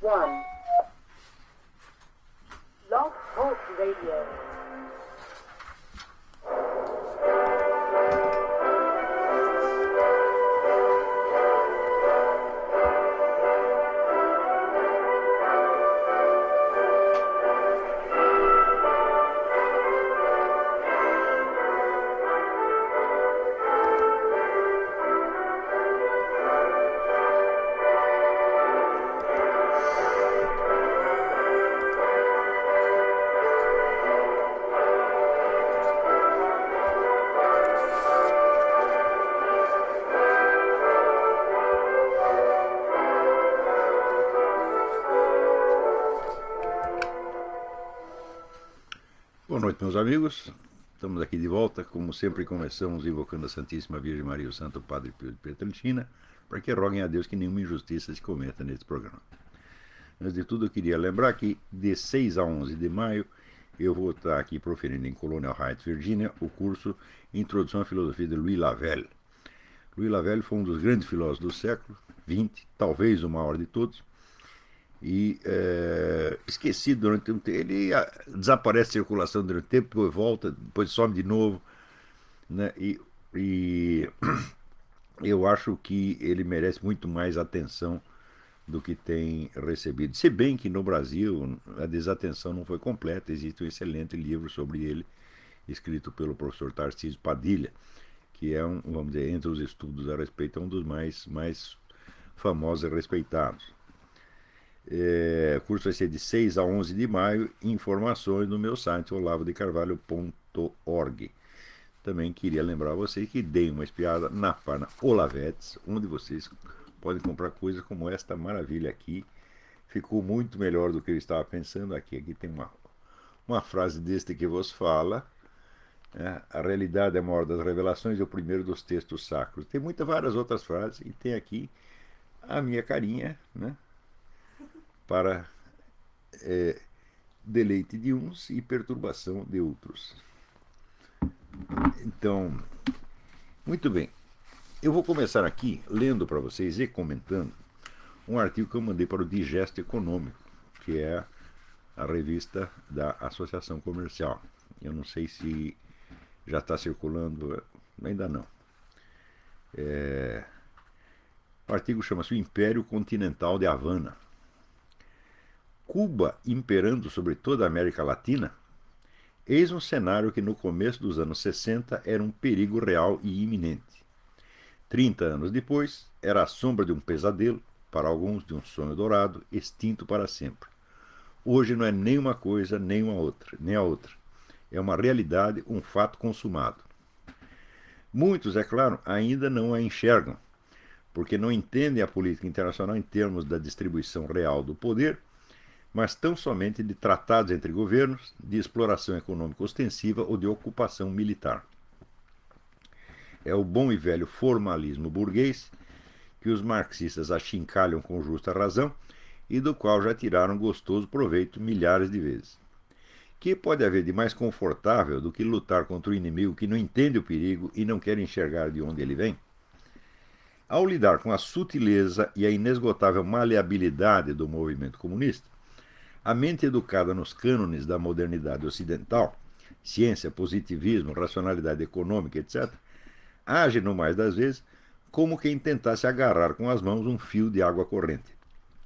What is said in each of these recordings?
1. Blog Talk Radio. Boa noite, meus amigos. Estamos aqui de volta. Como sempre, começamos invocando a Santíssima Virgem Maria e o Santo Padre Pio de Pietrelcina, para que roguem a Deus que nenhuma injustiça se cometa neste programa. Antes de tudo, eu queria lembrar que de 6 a 11 de maio eu vou estar aqui proferindo em Colonial Heights, Virgínia, o curso Introdução à Filosofia de Louis Lavelle. Louis Lavelle foi um dos grandes filósofos do século XX, talvez o maior de todos, e esquecido durante um tempo. Ele desaparece da circulação durante um tempo, depois volta, depois some de novo, né? E eu acho que ele merece muito mais atenção do que tem recebido. Se bem que no Brasil a desatenção não foi completa, existe um excelente livro sobre ele, escrito pelo professor Tarcísio Padilha, que é vamos dizer, entre os estudos a respeito, é um dos mais famosos e respeitados. O curso vai ser de 6 a 11 de maio. Informações no meu site olavodecarvalho.org. Também queria lembrar a vocês que deem uma espiada na página Olavetes, onde vocês podem comprar coisas como esta maravilha aqui. Ficou muito melhor do que eu estava pensando. Aqui tem uma frase deste que vos fala: a realidade é a maior das revelações e o primeiro dos textos sacros. Tem várias outras frases e tem aqui a minha carinha, né? Para deleite de uns e perturbação de outros. Então, muito bem. Eu vou começar aqui lendo para vocês e comentando um artigo que eu mandei para o Digesto Econômico, que é a revista da Associação Comercial. Eu não sei se já está circulando, ainda não. O artigo chama-se O Império Continental de Havana. Cuba imperando sobre toda a América Latina? Eis um cenário que no começo dos anos 60 era um perigo real e iminente. 30 anos depois, era a sombra de um pesadelo, para alguns de um sonho dourado, extinto para sempre. Hoje não é nem uma coisa, nem a outra. É uma realidade, um fato consumado. Muitos, é claro, ainda não a enxergam, porque não entendem a política internacional em termos da distribuição real do poder, mas tão somente de tratados entre governos, de exploração econômica ostensiva ou de ocupação militar. É o bom e velho formalismo burguês que os marxistas achincalham com justa razão e do qual já tiraram gostoso proveito milhares de vezes. Que pode haver de mais confortável do que lutar contra o inimigo que não entende o perigo e não quer enxergar de onde ele vem? Ao lidar com a sutileza e a inesgotável maleabilidade do movimento comunista, a mente educada nos cânones da modernidade ocidental, ciência, positivismo, racionalidade econômica, etc., age, no mais das vezes, como quem tentasse agarrar com as mãos um fio de água corrente.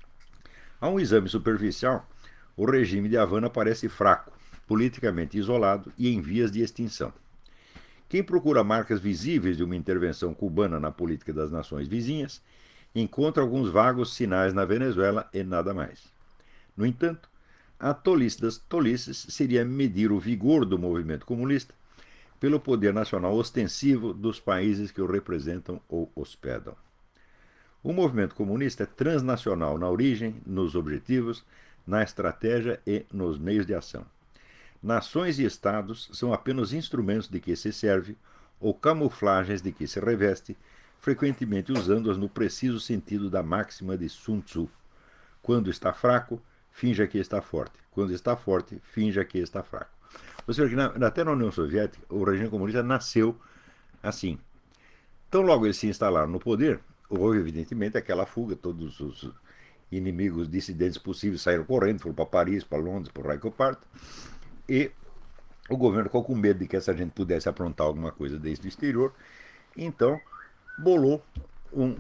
A um exame superficial, o regime de Havana parece fraco, politicamente isolado e em vias de extinção. Quem procura marcas visíveis de uma intervenção cubana na política das nações vizinhas, encontra alguns vagos sinais na Venezuela e nada mais. No entanto, a tolice das tolices seria medir o vigor do movimento comunista pelo poder nacional ostensivo dos países que o representam ou hospedam. O movimento comunista é transnacional na origem, nos objetivos, na estratégia e nos meios de ação. Nações e estados são apenas instrumentos de que se serve ou camuflagens de que se reveste, frequentemente usando-as no preciso sentido da máxima de Sun Tzu: quando está fraco, finja que está forte. Quando está forte, finja que está fraco. Você vê que até na União Soviética, o regime comunista nasceu assim. Então, logo eles se instalaram no poder, houve evidentemente aquela fuga, inimigos dissidentes possíveis saíram correndo, foram para Paris, para Londres, para o raio que eu parto. E o governo ficou com medo de que essa gente pudesse aprontar alguma coisa desde o exterior. Então, bolou um,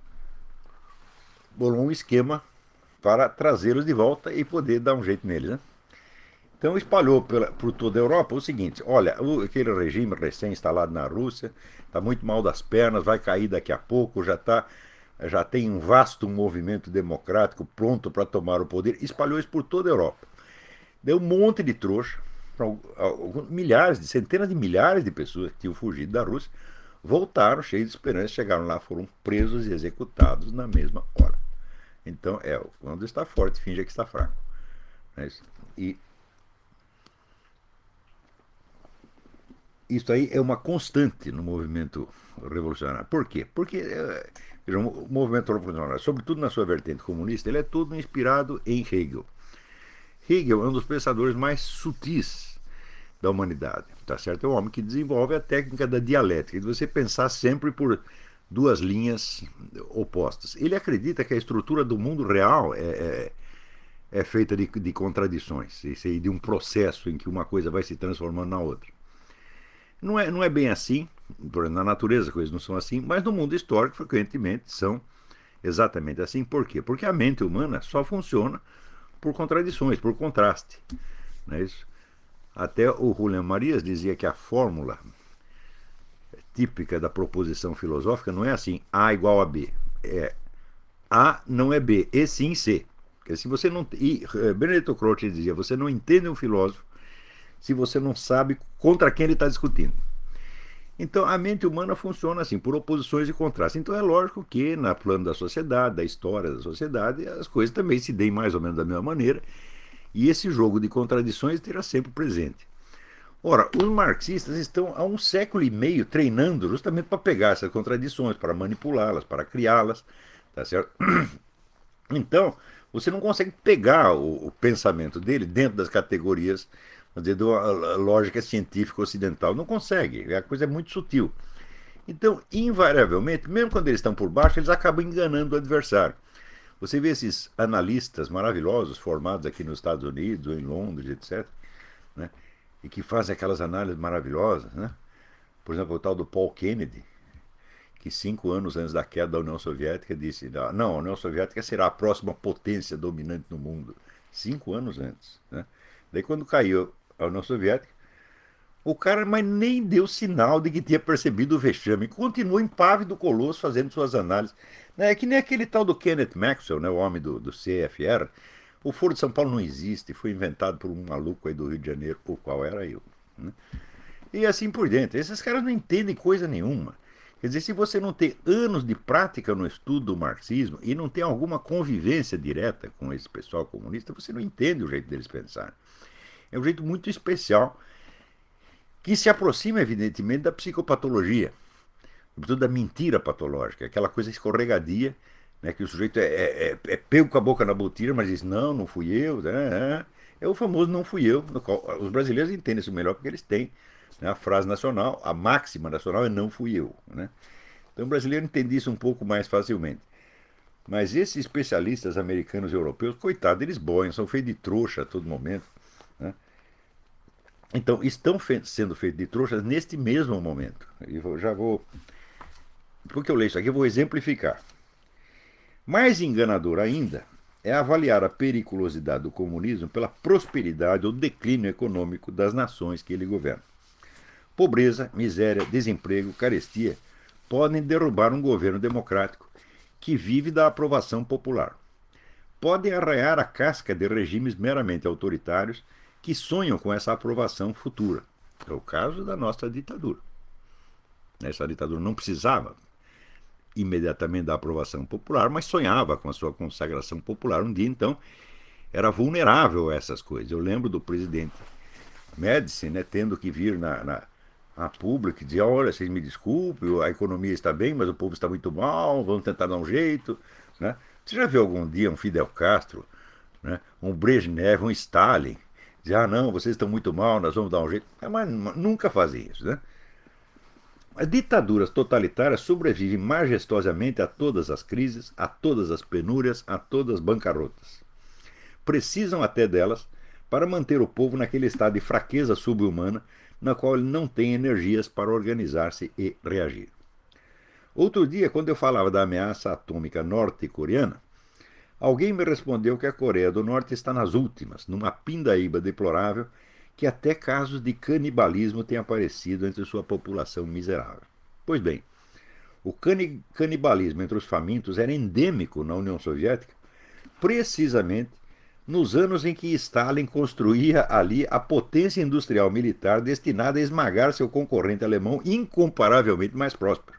bolou um esquema para trazê-los de volta e poder dar um jeito neles, né? Então espalhou por toda a Europa o seguinte: olha, aquele regime recém-instalado na Rússia está muito mal das pernas, vai cair daqui a pouco, já tem um vasto movimento democrático pronto para tomar o poder. Espalhou isso por toda a Europa. Deu um monte de trouxa, milhares, centenas de milhares de pessoas que tinham fugido da Rússia, voltaram cheios de esperança, chegaram lá, foram presos e executados na mesma hora. Então, quando está forte, finge que está fraco. E isso aí é uma constante no movimento revolucionário. Por quê? Porque o movimento revolucionário, sobretudo na sua vertente comunista, ele é todo inspirado em Hegel. Hegel é um dos pensadores mais sutis da humanidade, tá certo? É um homem que desenvolve a técnica da dialética, de você pensar sempre por duas linhas opostas. Ele acredita que a estrutura do mundo real é feita de contradições, de um processo em que uma coisa vai se transformando na outra. Não é bem assim, na natureza as coisas não são assim, mas no mundo histórico frequentemente são exatamente assim. Por quê? Porque a mente humana só funciona por contradições, por contraste. Não é isso? Até o Julián Marías dizia que a fórmula típica da proposição filosófica não é assim, A igual a B. É A não é B, e sim C. Porque se você não, e Benedetto Croce dizia, você não entende um filósofo se você não sabe contra quem ele está discutindo. Então a mente humana funciona assim, por oposições e contrastes. Então é lógico que na plano da sociedade, da história da sociedade, as coisas também se deem mais ou menos da mesma maneira, e esse jogo de contradições terá sempre presente. Ora, os marxistas estão há 1,5 século treinando justamente para pegar essas contradições, para manipulá-las, para criá-las, tá certo? Então, você não consegue pegar o pensamento dele dentro das categorias, vamos dizer, da lógica científica ocidental. Não consegue, a coisa é muito sutil. Então, invariavelmente, mesmo quando eles estão por baixo, eles acabam enganando o adversário. Você vê esses analistas maravilhosos formados aqui nos Estados Unidos ou em Londres, etc., né, e que fazem aquelas análises maravilhosas, né? Por exemplo, o tal do Paul Kennedy, que 5 anos antes da queda da União Soviética disse: não, a União Soviética será a próxima potência dominante no mundo. 5 anos antes. Né? Daí quando caiu a União Soviética, o cara mas nem deu sinal de que tinha percebido o vexame. Continuou impávido colosso fazendo suas análises. É que nem aquele tal do Kenneth Maxwell, né, o homem do CFR. O Foro de São Paulo não existe, foi inventado por um maluco aí do Rio de Janeiro, o qual era eu. Né? E assim por diante. Esses caras não entendem coisa nenhuma. Quer dizer, se você não tem anos de prática no estudo do marxismo e não tem alguma convivência direta com esse pessoal comunista, você não entende o jeito deles pensar. É um jeito muito especial que se aproxima, evidentemente, da psicopatologia, sobretudo da mentira patológica, aquela coisa escorregadia, né, que o sujeito é pego com a boca na botija, mas diz, não fui eu. É o famoso não fui eu. Os brasileiros entendem isso melhor porque eles têm, né, a frase nacional, a máxima nacional é não fui eu. Né? Então o brasileiro entende isso um pouco mais facilmente. Mas esses especialistas americanos e europeus, coitados, eles boiam, são feitos de trouxa a todo momento. Né? Então, estão sendo feitos de trouxas neste mesmo momento. Já vou. Porque eu leio isso aqui, eu vou exemplificar. Mais enganador ainda é avaliar a periculosidade do comunismo pela prosperidade ou declínio econômico das nações que ele governa. Pobreza, miséria, desemprego, carestia podem derrubar um governo democrático que vive da aprovação popular. Podem arranhar a casca de regimes meramente autoritários que sonham com essa aprovação futura. É o caso da nossa ditadura. Essa ditadura não precisava imediatamente da aprovação popular, mas sonhava com a sua consagração popular um dia, então era vulnerável a essas coisas. Eu lembro do presidente Médici, né, tendo que vir a público e dizer, olha, vocês me desculpem, a economia está bem, mas o povo está muito mal, vamos tentar dar um jeito. Né? Você já viu algum dia um Fidel Castro, né, um Brezhnev, um Stalin, dizer, não, vocês estão muito mal, nós vamos dar um jeito? Mas nunca fazem isso. Né? As ditaduras totalitárias sobrevivem majestosamente a todas as crises, a todas as penúrias, a todas as bancarrotas. Precisam até delas para manter o povo naquele estado de fraqueza subhumana na qual ele não tem energias para organizar-se e reagir. Outro dia, quando eu falava da ameaça atômica norte-coreana, alguém me respondeu que a Coreia do Norte está nas últimas, numa pindaíba deplorável, que até casos de canibalismo têm aparecido entre sua população miserável. Pois bem, o canibalismo entre os famintos era endêmico na União Soviética, precisamente nos anos em que Stalin construía ali a potência industrial militar destinada a esmagar seu concorrente alemão incomparavelmente mais próspero.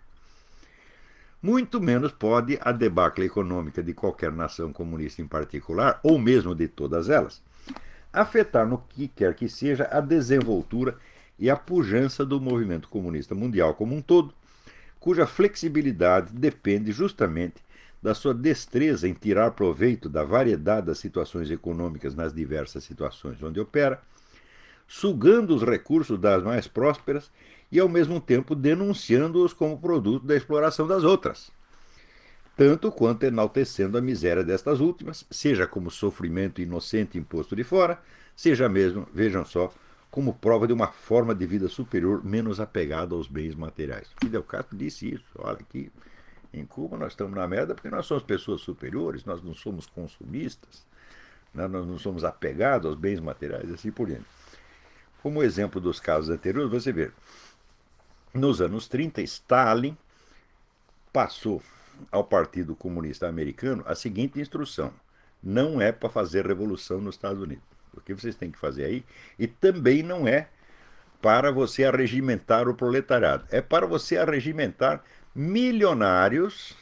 Muito menos pode a debacle econômica de qualquer nação comunista em particular, ou mesmo de todas elas, afetar no que quer que seja a desenvoltura e a pujança do movimento comunista mundial como um todo, cuja flexibilidade depende justamente da sua destreza em tirar proveito da variedade das situações econômicas nas diversas situações onde opera, sugando os recursos das mais prósperas e, ao mesmo tempo, denunciando-os como produto da exploração das outras, tanto quanto enaltecendo a miséria destas últimas, seja como sofrimento inocente imposto de fora, seja mesmo, vejam só, como prova de uma forma de vida superior menos apegada aos bens materiais. Fidel Castro disse isso. Olha aqui, em Cuba nós estamos na merda porque nós somos pessoas superiores, nós não somos consumistas, nós não somos apegados aos bens materiais e assim por diante. Como exemplo dos casos anteriores, você vê, nos anos 30, Stalin passou ao Partido Comunista Americano a seguinte instrução: não é para fazer revolução nos Estados Unidos. O que vocês têm que fazer aí? E também não é para você arregimentar o proletariado. É para você arregimentar milionários,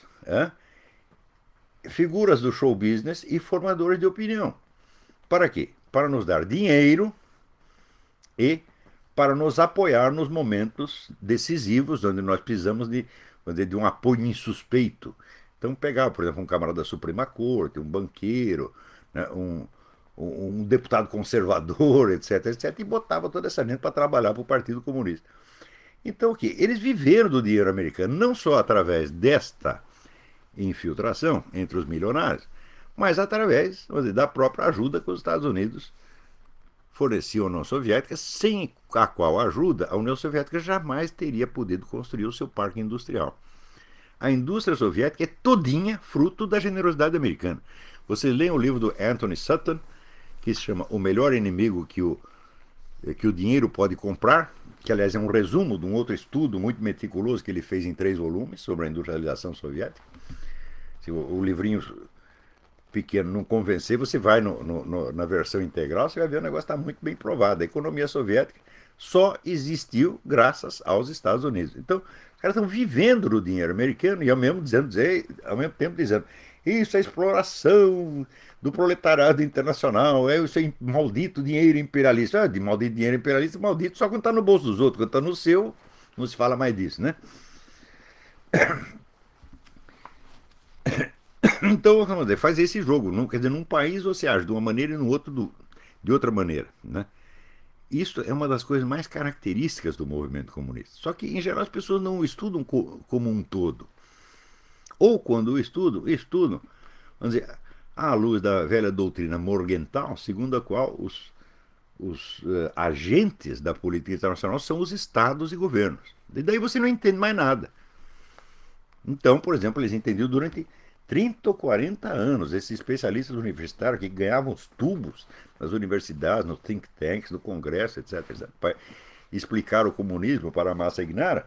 figuras do show business e formadores de opinião. Para quê? Para nos dar dinheiro e para nos apoiar nos momentos decisivos, onde nós precisamos de um apoio insuspeito. Então, pegar, por exemplo, um camarada da Suprema Corte, um banqueiro, né, um deputado conservador, etc., etc., e botava toda essa gente para trabalhar para o Partido Comunista. Então, o quê? Eles viveram do dinheiro americano, não só através desta infiltração entre os milionários, mas através, vamos dizer, da própria ajuda que os Estados Unidos forneciam à União Soviética, sem a qual ajuda a União Soviética jamais teria podido construir o seu parque industrial. A indústria soviética é todinha fruto da generosidade americana. Vocês leem o livro do Anthony Sutton, que se chama O Melhor Inimigo que o Dinheiro Pode Comprar, que aliás é um resumo de um outro estudo muito meticuloso que ele fez em 3 volumes sobre a industrialização soviética. Se o livrinho pequeno não convencer, você vai na versão integral, você vai ver o negócio está muito bem provado. A economia soviética só existiu graças aos Estados Unidos. Então, os caras estão vivendo do dinheiro americano e ao mesmo tempo dizendo isso é exploração do proletariado internacional, isso é maldito dinheiro imperialista. De maldito dinheiro imperialista, maldito só quando está no bolso dos outros, quando está no seu, não se fala mais disso, né? Então, vamos dizer, faz esse jogo. Quer dizer, num país você age de uma maneira e no outro de outra maneira, né? Isso é uma das coisas mais características do movimento comunista. Só que, em geral, as pessoas não o estudam como um todo. Ou, quando o estudam, vamos dizer, à luz da velha doutrina Morgenthau, segundo a qual os agentes da política internacional são os estados e governos. E daí você não entende mais nada. Então, por exemplo, eles entendiam durante 30 ou 40 anos, esses especialistas universitários que ganhavam os tubos nas universidades, nos think tanks, no Congresso, etc., para explicar o comunismo para a massa ignara,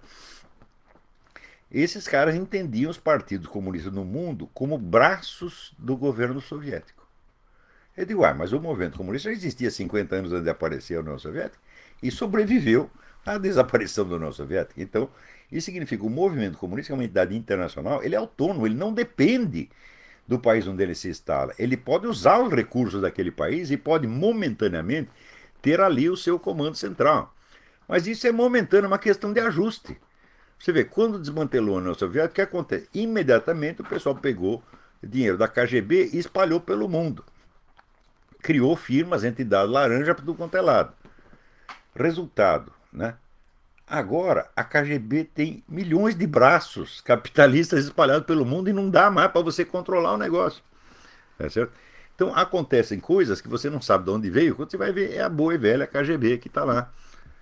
esses caras entendiam os partidos comunistas no mundo como braços do governo soviético. Eu digo, mas o movimento comunista já existia 50 anos antes de aparecer a União Soviética e sobreviveu à desaparição da União Soviética. Então, isso significa que o movimento comunista é uma entidade internacional, ele é autônomo, ele não depende do país onde ele se instala. Ele pode usar os recursos daquele país e pode momentaneamente ter ali o seu comando central. Mas isso é momentâneo, é uma questão de ajuste. Você vê, quando desmantelou a União Soviética, o que acontece? Imediatamente o pessoal pegou dinheiro da KGB e espalhou pelo mundo. Criou firmas, entidades laranja para tudo quanto é lado. Resultado, né? Agora, a KGB tem milhões de braços capitalistas espalhados pelo mundo e não dá mais para você controlar o negócio. Tá certo? Então, acontecem coisas que você não sabe de onde veio, quando você vai ver, é a boa e velha KGB que está lá.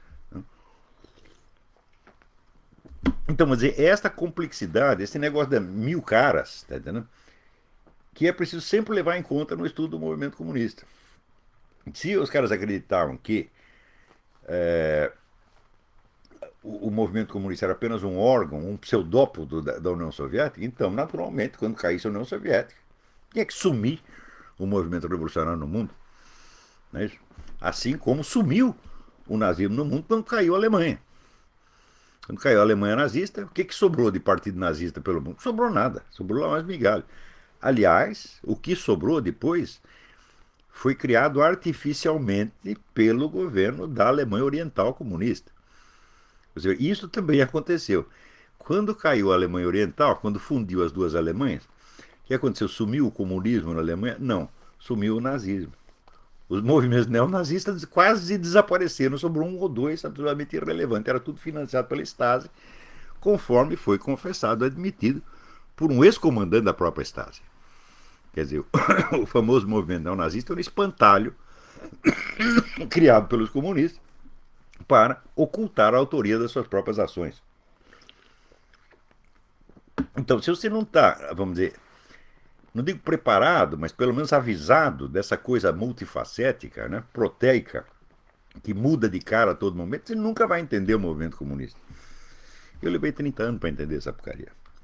Então, vamos dizer, esta complexidade, esse negócio de mil caras, tá entendendo? Que é preciso sempre levar em conta no estudo do movimento comunista. Se os caras acreditavam que o movimento comunista era apenas um órgão, um pseudópodo da União Soviética, então, naturalmente, quando caísse a União Soviética, tinha que sumir o movimento revolucionário no mundo. Não é isso? Assim como sumiu o nazismo no mundo quando caiu a Alemanha. Quando caiu a Alemanha nazista, o que sobrou de partido nazista pelo mundo? Não sobrou nada, sobrou lá umas migalhas. Aliás, o que sobrou depois foi criado artificialmente pelo governo da Alemanha Oriental comunista. Ou seja, isso também aconteceu. Quando caiu a Alemanha Oriental, quando fundiu as duas Alemanhas, o que aconteceu? Sumiu o comunismo na Alemanha? Não, sumiu o nazismo. Os movimentos neonazistas quase desapareceram, sobrou um ou dois absolutamente irrelevantes. Era tudo financiado pela Stasi, conforme foi confessado e admitido por um ex-comandante da própria Stasi. Quer dizer, o famoso movimento neonazista era um espantalho criado pelos comunistas para ocultar a autoria das suas próprias ações. Então, se você não está, vamos dizer, não digo preparado, mas pelo menos avisado dessa coisa multifacética, né, proteica, que muda de cara a todo momento, você nunca vai entender o movimento comunista. Eu levei 30 anos para entender essa porcaria.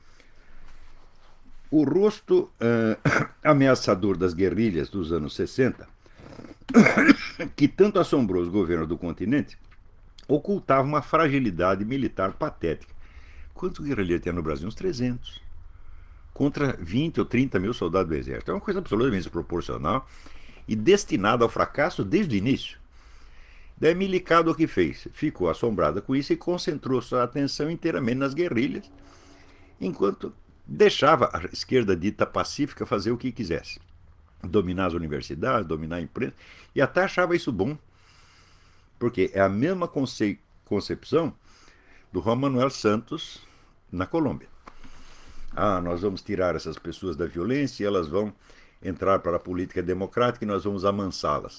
O rosto ameaçador das guerrilhas dos anos 60, que tanto assombrou os governos do continente, ocultava uma fragilidade militar patética. Quantos guerrilheiros tinha no Brasil? Uns 300. Contra 20 ou 30 mil soldados do exército. É uma coisa absolutamente desproporcional e destinada ao fracasso desde o início. Daí Milicado o que fez? Ficou assombrada com isso e concentrou sua atenção inteiramente nas guerrilhas, enquanto deixava a esquerda dita pacífica fazer o que quisesse. Dominar as universidades, dominar a imprensa, e até achava isso bom, porque é a mesma concepção do Juan Manuel Santos na Colômbia. Nós vamos tirar essas pessoas da violência e elas vão entrar para a política democrática e nós vamos amansá-las.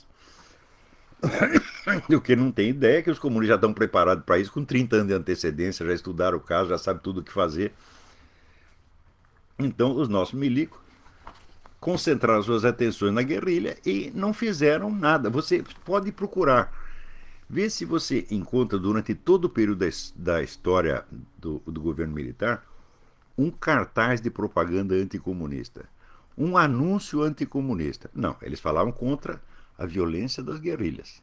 O que não tem ideia é que os comunistas já estão preparados para isso com 30 anos de antecedência, já estudaram o caso, já sabem tudo o que fazer. Então, os nossos milicos concentraram suas atenções na guerrilha e não fizeram nada. Você pode procurar. Vê se você encontra durante todo o período da história do governo militar um cartaz de propaganda anticomunista, um anúncio anticomunista. Não, eles falavam contra a violência das guerrilhas.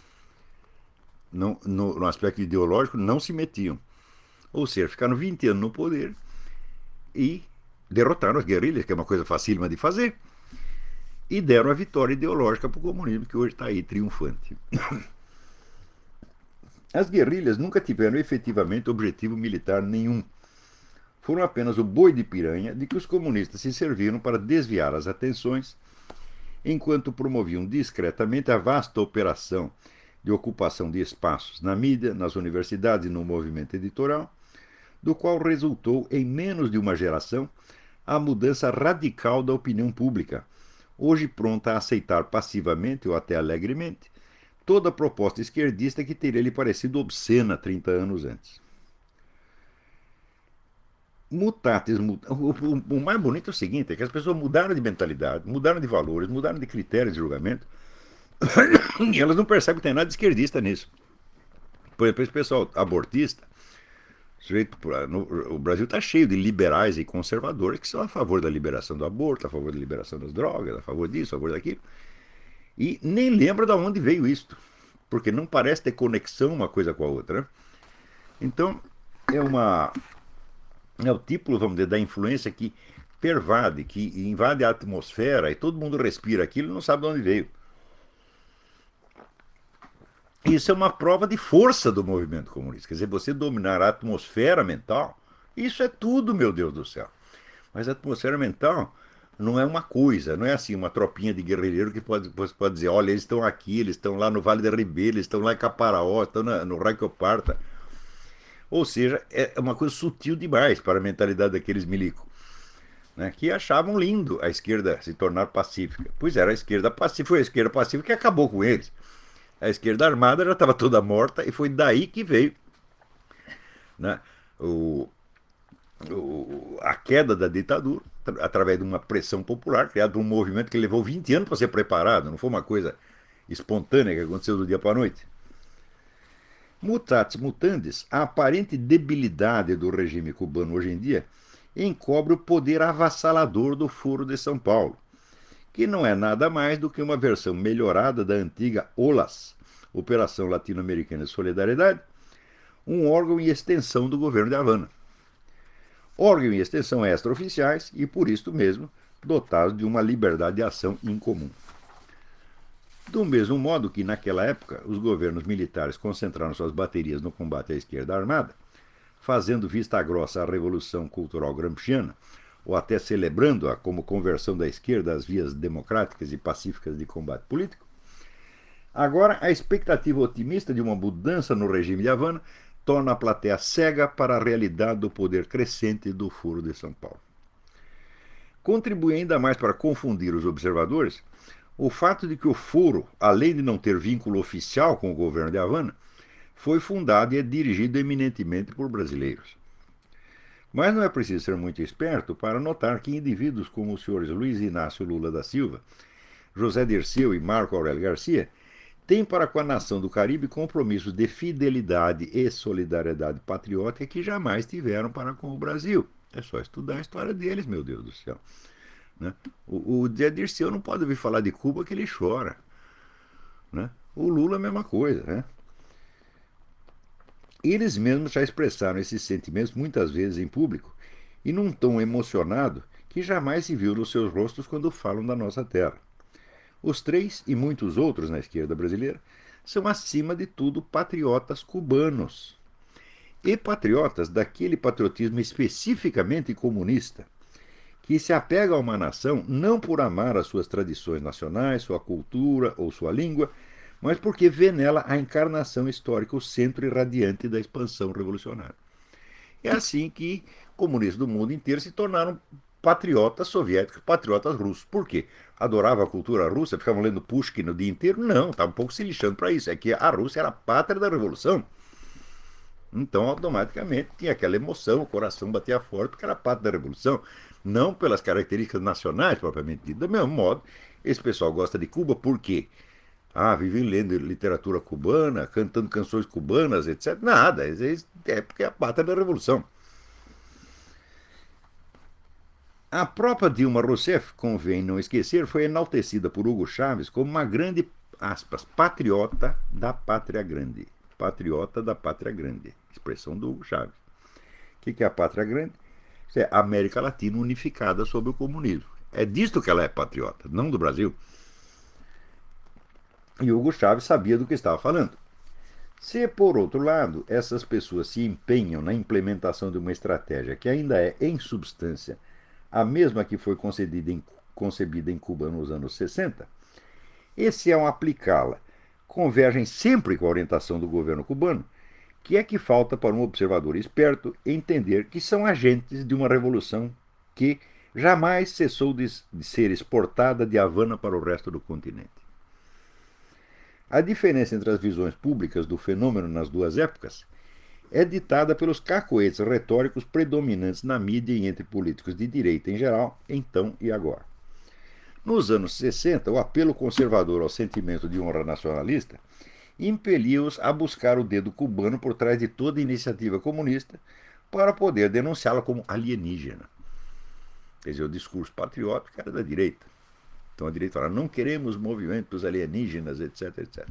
No aspecto ideológico, não se metiam. Ou seja, ficaram 20 anos no poder e derrotaram as guerrilhas, que é uma coisa facílima de fazer, e deram a vitória ideológica para o comunismo, que hoje está aí triunfante. As guerrilhas nunca tiveram efetivamente objetivo militar nenhum. Foram apenas o boi de piranha de que os comunistas se serviram para desviar as atenções, enquanto promoviam discretamente a vasta operação de ocupação de espaços na mídia, nas universidades e no movimento editorial, do qual resultou, em menos de uma geração, a mudança radical da opinião pública, hoje pronta a aceitar passivamente ou até alegremente toda proposta esquerdista que teria lhe parecido obscena 30 anos antes. O mais bonito é o seguinte, é que as pessoas mudaram de mentalidade, mudaram de valores, mudaram de critérios de julgamento, e elas não percebem que tem nada de esquerdista nisso. Por exemplo, esse pessoal abortista, o Brasil está cheio de liberais e conservadores que são a favor da liberação do aborto, a favor da liberação das drogas, a favor disso, a favor daquilo, e nem lembra de onde veio isto, porque não parece ter conexão uma coisa com a outra. Né? Então, é o tipo, vamos dizer, da influência que pervade, que invade a atmosfera e todo mundo respira aquilo e não sabe de onde veio. Isso é uma prova de força do movimento comunista. Quer dizer, você dominar a atmosfera mental, isso é tudo, meu Deus do céu. Mas a atmosfera mental não é uma coisa, não é assim uma tropinha de guerrilheiro que você pode dizer, olha, eles estão aqui, eles estão lá no Vale da Ribeira, eles estão lá em Caparaó, estão no Raio que eu parta. Ou seja, é uma coisa sutil demais para a mentalidade daqueles milicos, né, que achavam lindo a esquerda se tornar pacífica. Pois era a esquerda pacífica, foi a esquerda pacífica que acabou com eles. A esquerda armada já estava toda morta e foi daí que veio, né, o, a queda da ditadura, através de uma pressão popular, criada por um movimento que levou 20 anos para ser preparado, não foi uma coisa espontânea que aconteceu do dia para a noite. Mutatis mutandis, a aparente debilidade do regime cubano hoje em dia encobre o poder avassalador do Foro de São Paulo, que não é nada mais do que uma versão melhorada da antiga OLAS, Operação Latino-Americana de Solidariedade, um órgão e extensão do governo de Havana. Órgão e extensão extraoficiais e, por isso mesmo, dotados de uma liberdade de ação incomum. Do mesmo modo que, naquela época, os governos militares concentraram suas baterias no combate à esquerda armada, fazendo vista grossa à Revolução Cultural Gramsciana, ou até celebrando-a como conversão da esquerda às vias democráticas e pacíficas de combate político, agora a expectativa otimista de uma mudança no regime de Havana torna a plateia cega para a realidade do poder crescente do Foro de São Paulo. Contribui ainda mais para confundir os observadores o fato de que o Foro, além de não ter vínculo oficial com o governo de Havana, foi fundado e é dirigido eminentemente por brasileiros. Mas não é preciso ser muito esperto para notar que indivíduos como os senhores Luiz Inácio Lula da Silva, José Dirceu e Marco Aurélio Garcia têm para com a nação do Caribe compromissos de fidelidade e solidariedade patriótica que jamais tiveram para com o Brasil. É só estudar a história deles, meu Deus do céu. Né? O Zé Dirceu não pode ouvir falar de Cuba que ele chora. Né? O Lula é a mesma coisa. Né? Eles mesmos já expressaram esses sentimentos muitas vezes em público e num tom emocionado que jamais se viu nos seus rostos quando falam da nossa terra. Os três e muitos outros na esquerda brasileira são, acima de tudo, patriotas cubanos. E patriotas daquele patriotismo especificamente comunista, que se apega a uma nação não por amar as suas tradições nacionais, sua cultura ou sua língua, mas porque vê nela a encarnação histórica, o centro irradiante da expansão revolucionária. É assim que comunistas do mundo inteiro se tornaram patriotas soviéticos, patriotas russos. Por quê? Adoravam a cultura russa, ficavam lendo Pushkin o dia inteiro? Não, estavam um pouco se lixando para isso. É que a Rússia era a pátria da revolução. Então, automaticamente, tinha aquela emoção, o coração batia forte, porque era a pátria da revolução. Não pelas características nacionais, propriamente dito. Do mesmo modo, esse pessoal gosta de Cuba por quê? Vivem lendo literatura cubana, cantando canções cubanas, etc. Nada, é porque é a pátria da revolução. A própria Dilma Rousseff, convém não esquecer, foi enaltecida por Hugo Chávez como uma grande, aspas, patriota da pátria grande. Patriota da pátria grande. Expressão do Hugo Chávez. O que é a pátria grande? Isso é a América Latina unificada sob o comunismo. É disto que ela é patriota, não do Brasil. E Hugo Chávez sabia do que estava falando. Se, por outro lado, essas pessoas se empenham na implementação de uma estratégia que ainda é, em substância, a mesma que foi concebida em Cuba nos anos 60, e se ao aplicá-la convergem sempre com a orientação do governo cubano, que é que falta para um observador esperto entender que são agentes de uma revolução que jamais cessou de ser exportada de Havana para o resto do continente. A diferença entre as visões públicas do fenômeno nas duas épocas é ditada pelos cacoetes retóricos predominantes na mídia e entre políticos de direita em geral, então e agora. Nos anos 60, o apelo conservador ao sentimento de honra nacionalista impelia-os a buscar o dedo cubano por trás de toda iniciativa comunista para poder denunciá-la como alienígena. Quer dizer, o discurso patriótico era da direita. Então a direita fala, não queremos movimentos alienígenas, etc, etc.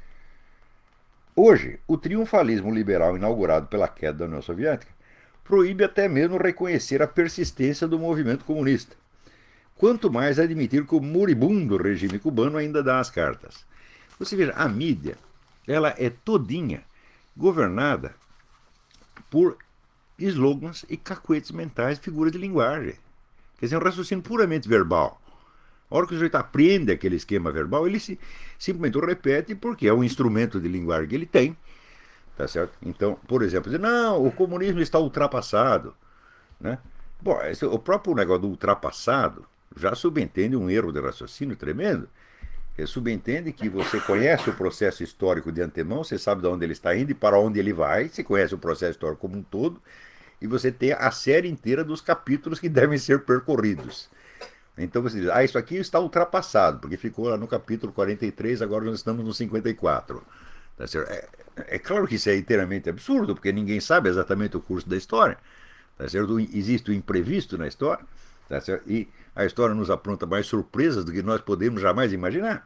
Hoje, o triunfalismo liberal inaugurado pela queda da União Soviética proíbe até mesmo reconhecer a persistência do movimento comunista. Quanto mais admitir que o moribundo regime cubano ainda dá as cartas. Você veja, a mídia, ela é todinha governada por slogans e cacuetes mentais, figuras de linguagem. Quer dizer, um raciocínio puramente verbal. A hora que o sujeito aprende aquele esquema verbal, ele simplesmente o repete porque é um instrumento de linguagem que ele tem, Tá certo? Então, por exemplo, dizer, não, o comunismo está ultrapassado. Né? Bom, o próprio negócio do ultrapassado já subentende um erro de raciocínio tremendo. Ele subentende que você conhece o processo histórico de antemão, você sabe de onde ele está indo e para onde ele vai, você conhece o processo histórico como um todo, e você tem a série inteira dos capítulos que devem ser percorridos. Então você diz, isso aqui está ultrapassado, porque ficou lá no capítulo 43, agora nós estamos no 54. Tá certo? É claro que isso é inteiramente absurdo, porque ninguém sabe exatamente o curso da história. Tá certo? Existe o imprevisto na história, tá certo? E a história nos apronta mais surpresas do que nós podemos jamais imaginar.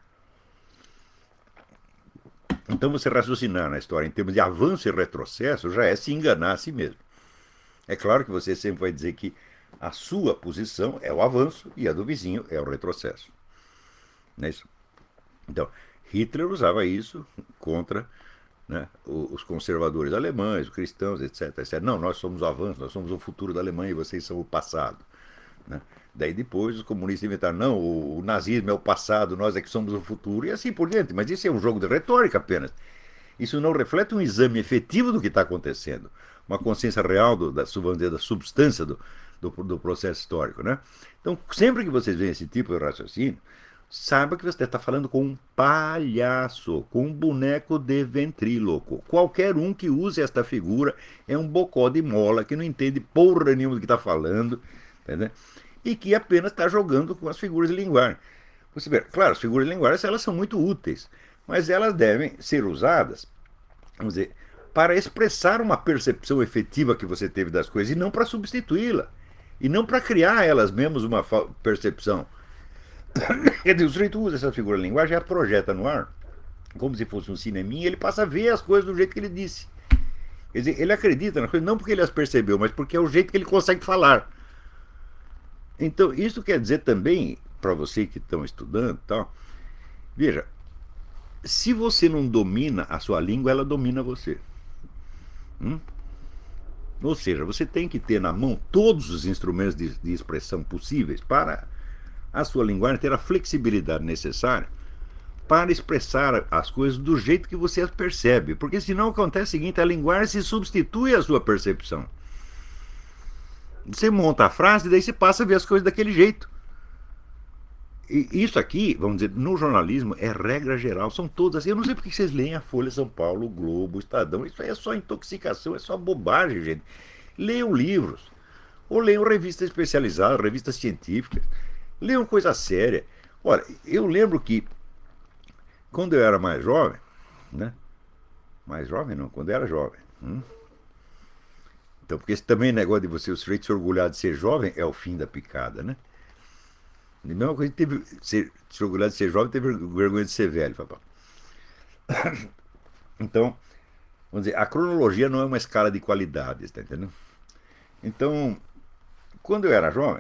Então você raciocinar na história em termos de avanço e retrocesso já é se enganar a si mesmo. É claro que você sempre vai dizer que a sua posição é o avanço e a do vizinho é o retrocesso. Não é isso? Então, Hitler usava isso contra, né, os conservadores alemães, os cristãos, etc, etc. Não, nós somos o avanço, nós somos o futuro da Alemanha e vocês são o passado. Né? Daí depois os comunistas inventaram, não, o nazismo é o passado, nós é que somos o futuro, e assim por diante. Mas isso é um jogo de retórica apenas. Isso não reflete um exame efetivo do que está acontecendo, uma consciência real vamos dizer, da substância do processo histórico. Né? Então, sempre que vocês veem esse tipo de raciocínio, saiba que você está falando com um palhaço, com um boneco de ventríloco. Qualquer um que use esta figura é um bocó de mola que não entende porra nenhuma do que está falando, entendeu? E que apenas está jogando com as figuras de linguagem. Você vê, claro, as figuras de linguagem elas são muito úteis, mas elas devem ser usadas, vamos dizer, para expressar uma percepção efetiva que você teve das coisas e não para substituí-la. E não para criar elas mesmas uma percepção. Quer dizer, o sujeito usa essa figura de linguagem e a projeta no ar, como se fosse um cineminha, e ele passa a ver as coisas do jeito que ele disse. Quer dizer, ele acredita nas coisas não porque ele as percebeu, mas porque é o jeito que ele consegue falar. Então, isso quer dizer também, para vocês que estão estudando e tal, veja, se você não domina a sua língua, ela domina você. Ou seja, você tem que ter na mão todos os instrumentos de expressão possíveis para a sua linguagem ter a flexibilidade necessária para expressar as coisas do jeito que você as percebe. Porque senão acontece o seguinte, a linguagem se substitui à sua percepção. Você monta a frase e daí você passa a ver as coisas daquele jeito. E isso aqui, vamos dizer, no jornalismo é regra geral, são todas assim. Eu não sei porque vocês leem a Folha, São Paulo, o Globo, o Estadão, isso aí é só intoxicação, é só bobagem, gente. Leiam livros, ou leiam revistas especializadas, revistas científicas, leiam coisa séria. Olha, eu lembro que quando eu era mais jovem, né? Mais jovem não, quando eu era jovem. Então, porque esse também negócio de você, o sujeito se orgulhar de ser jovem, é o fim da picada, né? A mesma coisa que teve se orgulhar de ser jovem, teve vergonha de ser velho, papai. Então, vamos dizer, a cronologia não é uma escala de qualidades, tá entendendo? Então, quando eu era jovem,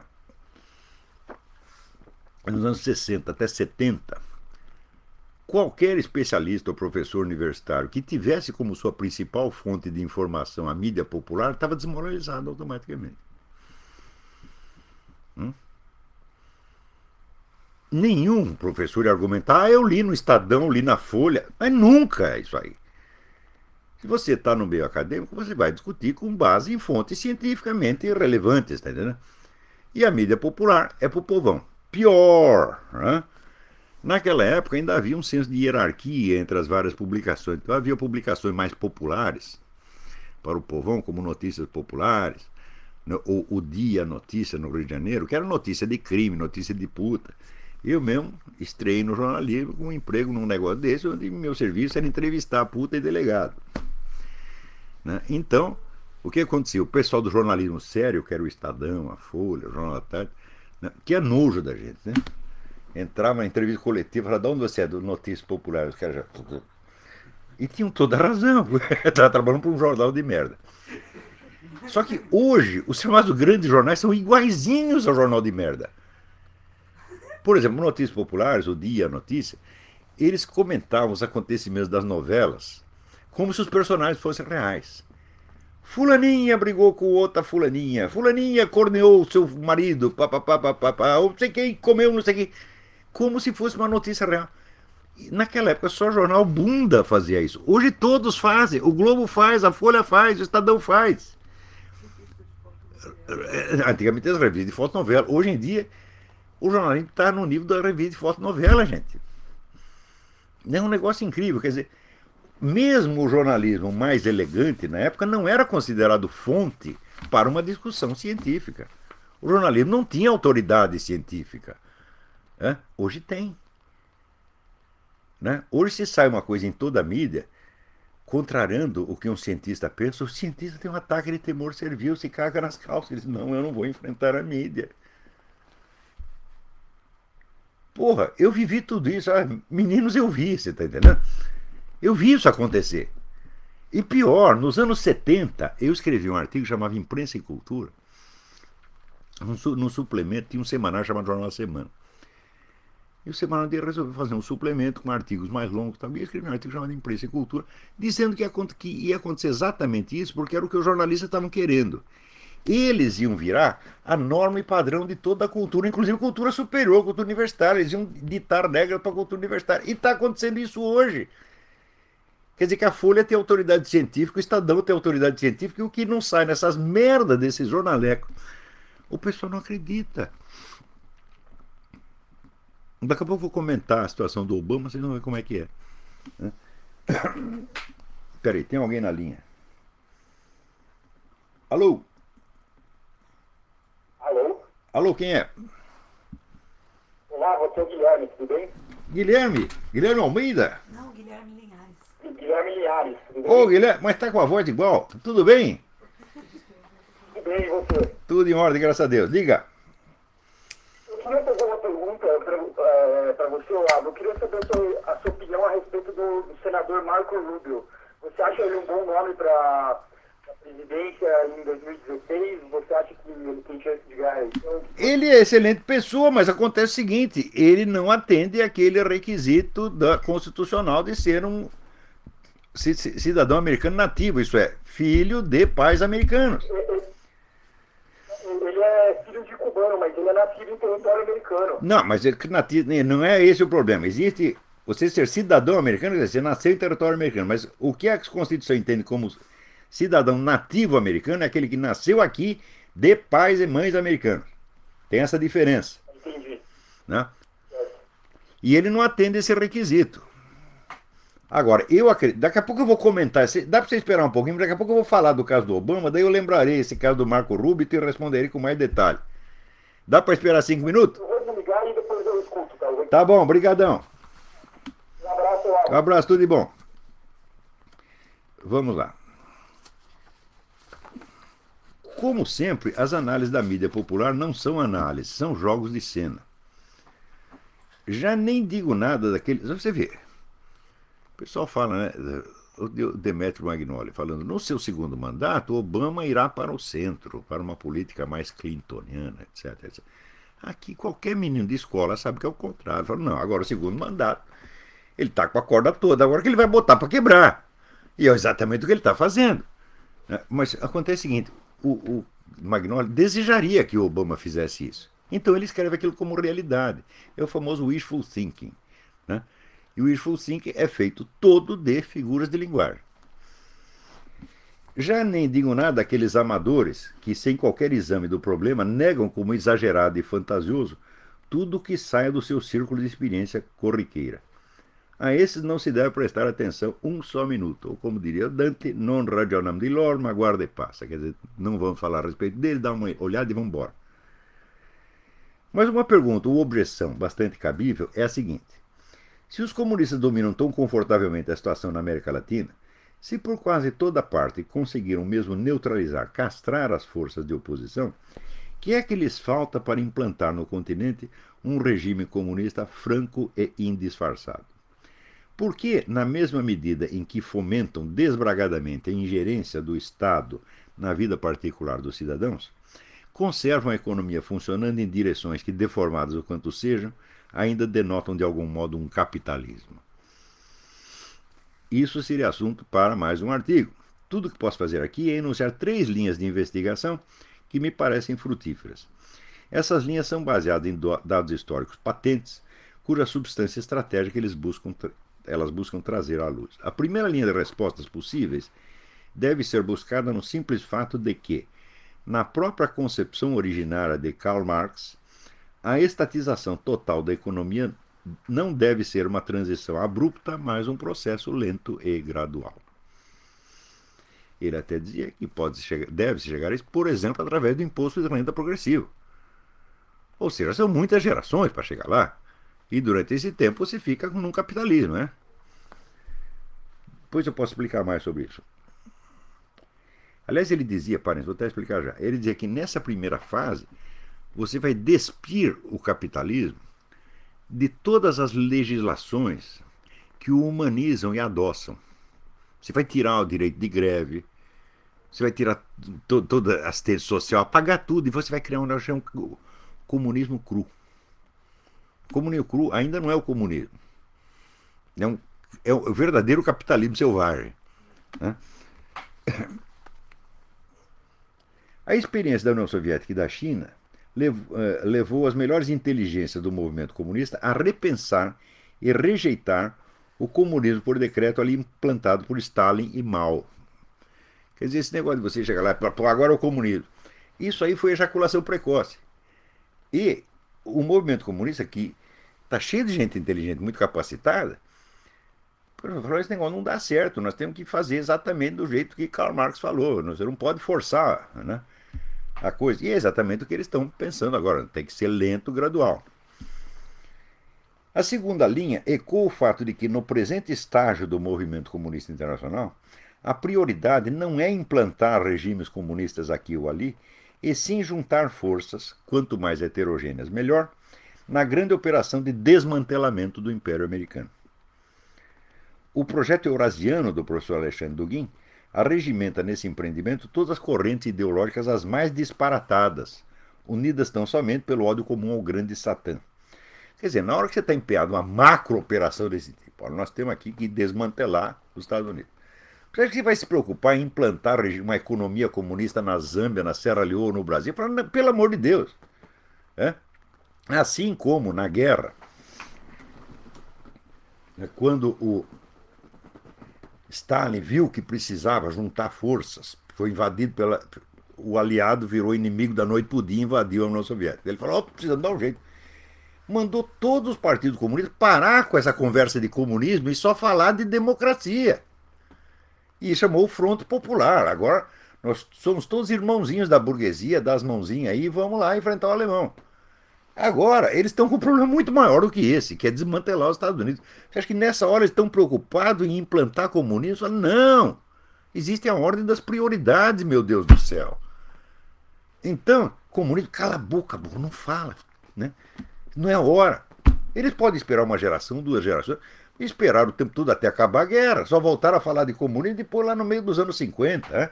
nos anos 60 até 70, qualquer especialista ou professor universitário que tivesse como sua principal fonte de informação a mídia popular estava desmoralizado automaticamente. Nenhum professor ia argumentar, eu li no Estadão, li na Folha, mas nunca é isso aí. Se você está no meio acadêmico, você vai discutir com base em fontes cientificamente relevantes, tá entendendo? E a mídia popular é para o povão. Pior, né? Naquela época ainda havia um senso de hierarquia entre as várias publicações. Então havia publicações mais populares para o povão, como Notícias Populares, ou o Dia Notícia no Rio de Janeiro, que era notícia de crime, notícia de puta. Eu mesmo estreiei no jornalismo com um emprego num negócio desse, onde meu serviço era entrevistar puta e delegado. Né? Então, o que acontecia? O pessoal do jornalismo sério, que era o Estadão, a Folha, o Jornal da Tarde, né? Que é nojo da gente, né? Entrava na entrevista coletiva e falava, de onde você é? Do Notícias Populares. Os caras já... E tinham toda a razão, estava trabalhando para um jornal de merda. Só que hoje, os chamados grandes jornais são iguaizinhos ao jornal de merda. Por exemplo, Notícias Populares, o Dia, a Notícia, eles comentavam os acontecimentos das novelas como se os personagens fossem reais. Fulaninha brigou com outra fulaninha, fulaninha corneou seu marido, papapá, não sei quem comeu, não sei quem, como se fosse uma notícia real. Naquela época só o jornal Bunda fazia isso. Hoje todos fazem. O Globo faz, a Folha faz, o Estadão faz. Antigamente as revistas de fotonovela. Hoje em dia o jornalismo está no nível da revista de fotonovela, gente. É um negócio incrível. Quer dizer, mesmo o jornalismo mais elegante na época não era considerado fonte para uma discussão científica. O jornalismo não tinha autoridade científica. Né? Hoje tem. Né? Hoje se sai uma coisa em toda a mídia, contrariando o que um cientista pensa, o cientista tem um ataque de temor servil, se caga nas calças. Ele diz, não, eu não vou enfrentar a mídia. Porra, eu vivi tudo isso. Ah, meninos, eu vi, você tá entendendo? Eu vi isso acontecer. E pior, nos anos 70, eu escrevi um artigo chamado Imprensa e Cultura. No suplemento tinha um semanário chamado Jornal da Semana. E o Semana dele resolveu fazer um suplemento com artigos mais longos também. E escrevi um artigo chamado Imprensa e Cultura, dizendo que ia acontecer exatamente isso, porque era o que os jornalistas estavam querendo. Eles iam virar a norma e padrão de toda a cultura, inclusive cultura superior, cultura universitária. Eles iam ditar regras para a cultura universitária. E está acontecendo isso hoje. Quer dizer que a Folha tem autoridade científica, o Estadão tem autoridade científica, e o que não sai nessas merdas desses jornalecos, o pessoal não acredita. Daqui a pouco eu vou comentar a situação do Obama, vocês vão ver como é que é. Peraí, tem alguém na linha? Alô? Alô? Alô, quem é? Olá, você é o Guilherme, tudo bem? Guilherme? Guilherme Almeida? Não, Guilherme Linhares. Guilherme Linhares, tudo bem? Ô, Guilherme, mas tá com a voz igual. Tudo bem? Tudo bem, e você? Tudo em ordem, graças a Deus. Diga. Eu queria fazer uma pergunta para você, Olavo. Eu queria saber a sua opinião a respeito do senador Marco Rubio. Você acha ele um bom nome para a presidência em 2016? Você acha que ele tem chance de ganhar a eleição? Ele é excelente pessoa, mas acontece o seguinte, ele não atende aquele requisito constitucional de ser um cidadão americano nativo, isso é, filho de pais americanos. Ele é filho de cubano, mas ele é nascido em território americano. Não, mas não é esse o problema. Existe você ser cidadão americano, quer dizer, você nasceu em território americano, mas o que a Constituição entende como cidadão nativo americano é aquele que nasceu aqui de pais e mães americanos. Tem essa diferença. Entendi. Né? E ele não atende esse requisito. Agora, eu acredito, daqui a pouco eu vou comentar, dá para você esperar um pouquinho, daqui a pouco eu vou falar do caso do Obama, daí eu lembrarei esse caso do Marco Rubio e te responderei com mais detalhe. Dá para esperar 5 minutos? Eu vou desligar e depois eu escuto, tá? Tá bom, brigadão. Um abraço, Olavo. Um abraço, tudo de bom. Vamos lá. Como sempre, as análises da mídia popular não são análises, são jogos de cena. Já nem digo nada daqueles. Você vê, o pessoal fala, né? O Demetrio Magnoli falando, no seu segundo mandato, Obama irá para o centro, para uma política mais clintoniana, etc, etc. Aqui qualquer menino de escola sabe que é o contrário. Fala, não, agora o segundo mandato, ele está com a corda toda, agora que ele vai botar para quebrar. E é exatamente o que ele está fazendo. Mas acontece o seguinte, o Magnoli desejaria que o Obama fizesse isso. Então ele escreve aquilo como realidade. É o famoso wishful thinking. Né? E o wishful thinking é feito todo de figuras de linguagem. Já nem digo nada daqueles amadores que, sem qualquer exame do problema, negam como exagerado e fantasioso tudo que saia do seu círculo de experiência corriqueira. A esses não se deve prestar atenção um só minuto, ou como diria Dante, non ragionam di lor, ma guarda e passa. Quer dizer, não vamos falar a respeito dele, dá uma olhada e vamos embora. Mas uma pergunta ou objeção bastante cabível é a seguinte. Se os comunistas dominam tão confortavelmente a situação na América Latina, se por quase toda parte conseguiram mesmo neutralizar, castrar as forças de oposição, que é que lhes falta para implantar no continente um regime comunista franco e indisfarçado? Por que, na mesma medida em que fomentam desbragadamente a ingerência do Estado na vida particular dos cidadãos, conservam a economia funcionando em direções que, deformadas o quanto sejam, ainda denotam de algum modo um capitalismo? Isso seria assunto para mais um artigo. Tudo que posso fazer aqui é enunciar 3 linhas de investigação que me parecem frutíferas. Essas linhas são baseadas em dados históricos patentes, cuja substância estratégica elas buscam trazer à luz. A primeira linha de respostas possíveis deve ser buscada no simples fato de que, na própria concepção originária de Karl Marx, a estatização total da economia não deve ser uma transição abrupta, mas um processo lento e gradual. Ele até dizia que deve-se chegar a isso, por exemplo, através do imposto de renda progressivo. Ou seja, são muitas gerações para chegar lá. E durante esse tempo você fica num capitalismo, né? Depois eu posso explicar mais sobre isso. Aliás, ele dizia, parem, vou até explicar já. Ele dizia que nessa primeira fase você vai despir o capitalismo de todas as legislações que o humanizam e adoçam. Você vai tirar o direito de greve, você vai tirar toda a assistência social, apagar tudo, e você vai criar um comunismo cru. O comunismo cru ainda não é o comunismo. É o verdadeiro capitalismo selvagem. Né? A experiência da União Soviética e da China levou as melhores inteligências do movimento comunista a repensar e rejeitar o comunismo por decreto ali implantado por Stalin e Mao. Quer dizer, esse negócio de você chegar lá e falar, agora é o comunismo. Isso aí foi ejaculação precoce. E o movimento comunista, que está cheio de gente inteligente, muito capacitada, falou, esse negócio não dá certo, nós temos que fazer exatamente do jeito que Karl Marx falou, você não pode forçar, né, a coisa. E é exatamente o que eles estão pensando agora, tem que ser lento, gradual. A segunda linha ecoa o fato de que, no presente estágio do movimento comunista internacional, a prioridade não é implantar regimes comunistas aqui ou ali, e sim juntar forças, quanto mais heterogêneas melhor, na grande operação de desmantelamento do Império Americano. O projeto eurasiano do professor Alexandre Dugin arregimenta nesse empreendimento todas as correntes ideológicas as mais disparatadas, unidas tão somente pelo ódio comum ao grande Satã. Quer dizer, na hora que você está empenhado uma macro-operação desse tipo, nós temos aqui que desmantelar os Estados Unidos. Você acha que você vai se preocupar em implantar uma economia comunista na Zâmbia, na Serra Leoa, no Brasil? Pelo amor de Deus. Assim como na guerra, quando o Stalin viu que precisava juntar forças, foi invadido o aliado virou inimigo da noite pro dia e invadiu a União Soviética. Ele falou, precisamos dar um jeito. Mandou todos os partidos comunistas parar com essa conversa de comunismo e só falar de democracia. E chamou o Fronte Popular. Agora nós somos todos irmãozinhos da burguesia, das mãozinhas aí, e vamos lá enfrentar o alemão. Agora, eles estão com um problema muito maior do que esse, que é desmantelar os Estados Unidos. Você acha que nessa hora eles estão preocupados em implantar comunismo? Não! Existe a ordem das prioridades, meu Deus do céu. Então, comunismo, cala a boca, não fala. Né? Não é a hora. Eles podem esperar uma geração, 2 gerações, e esperar o tempo todo até acabar a guerra. Só voltaram a falar de comunismo depois lá no meio dos anos 50. Né?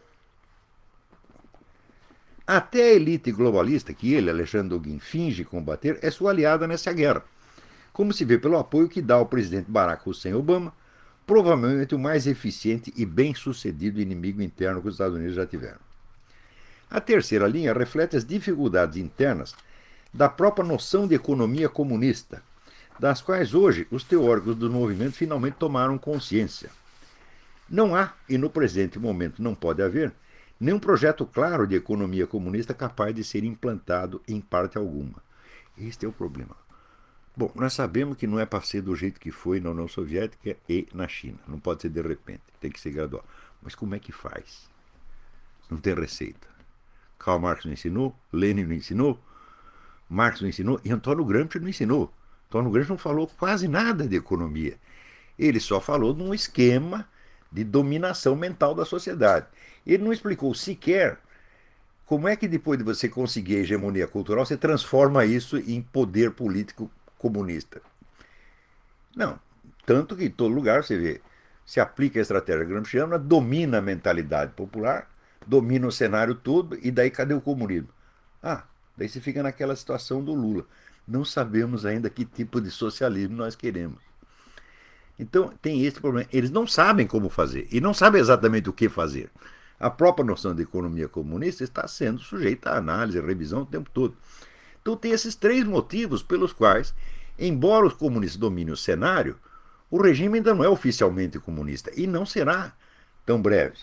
Até a elite globalista, que ele, Alexandre Dugin, finge combater, é sua aliada nessa guerra. Como se vê pelo apoio que dá ao presidente Barack Hussein Obama, provavelmente o mais eficiente e bem-sucedido inimigo interno que os Estados Unidos já tiveram. A terceira linha reflete as dificuldades internas da própria noção de economia comunista, das quais hoje os teóricos do movimento finalmente tomaram consciência. Não há, e no presente momento não pode haver, nenhum projeto claro de economia comunista capaz de ser implantado em parte alguma. Este é o problema. Bom, nós sabemos que não é para ser do jeito que foi na União Soviética e na China. Não pode ser de repente, tem que ser gradual. Mas como é que faz? Não tem receita. Karl Marx não ensinou, Lenin não ensinou, Marx não ensinou e Antônio Gramsci não ensinou. Antônio Gramsci não falou quase nada de economia. Ele só falou de um esquema de dominação mental da sociedade. Ele não explicou sequer como é que depois de você conseguir a hegemonia cultural, você transforma isso em poder político comunista. Não. Tanto que em todo lugar você vê, se aplica a estratégia gramsciana, domina a mentalidade popular, domina o cenário todo, e daí cadê o comunismo? Daí você fica naquela situação do Lula. Não sabemos ainda que tipo de socialismo nós queremos. Então tem esse problema. Eles não sabem como fazer, e não sabem exatamente o que fazer. A própria noção de economia comunista está sendo sujeita a análise, a revisão o tempo todo. Então tem esses 3 motivos pelos quais Embora os comunistas dominem o cenário, o regime ainda não é oficialmente comunista e não será tão breve.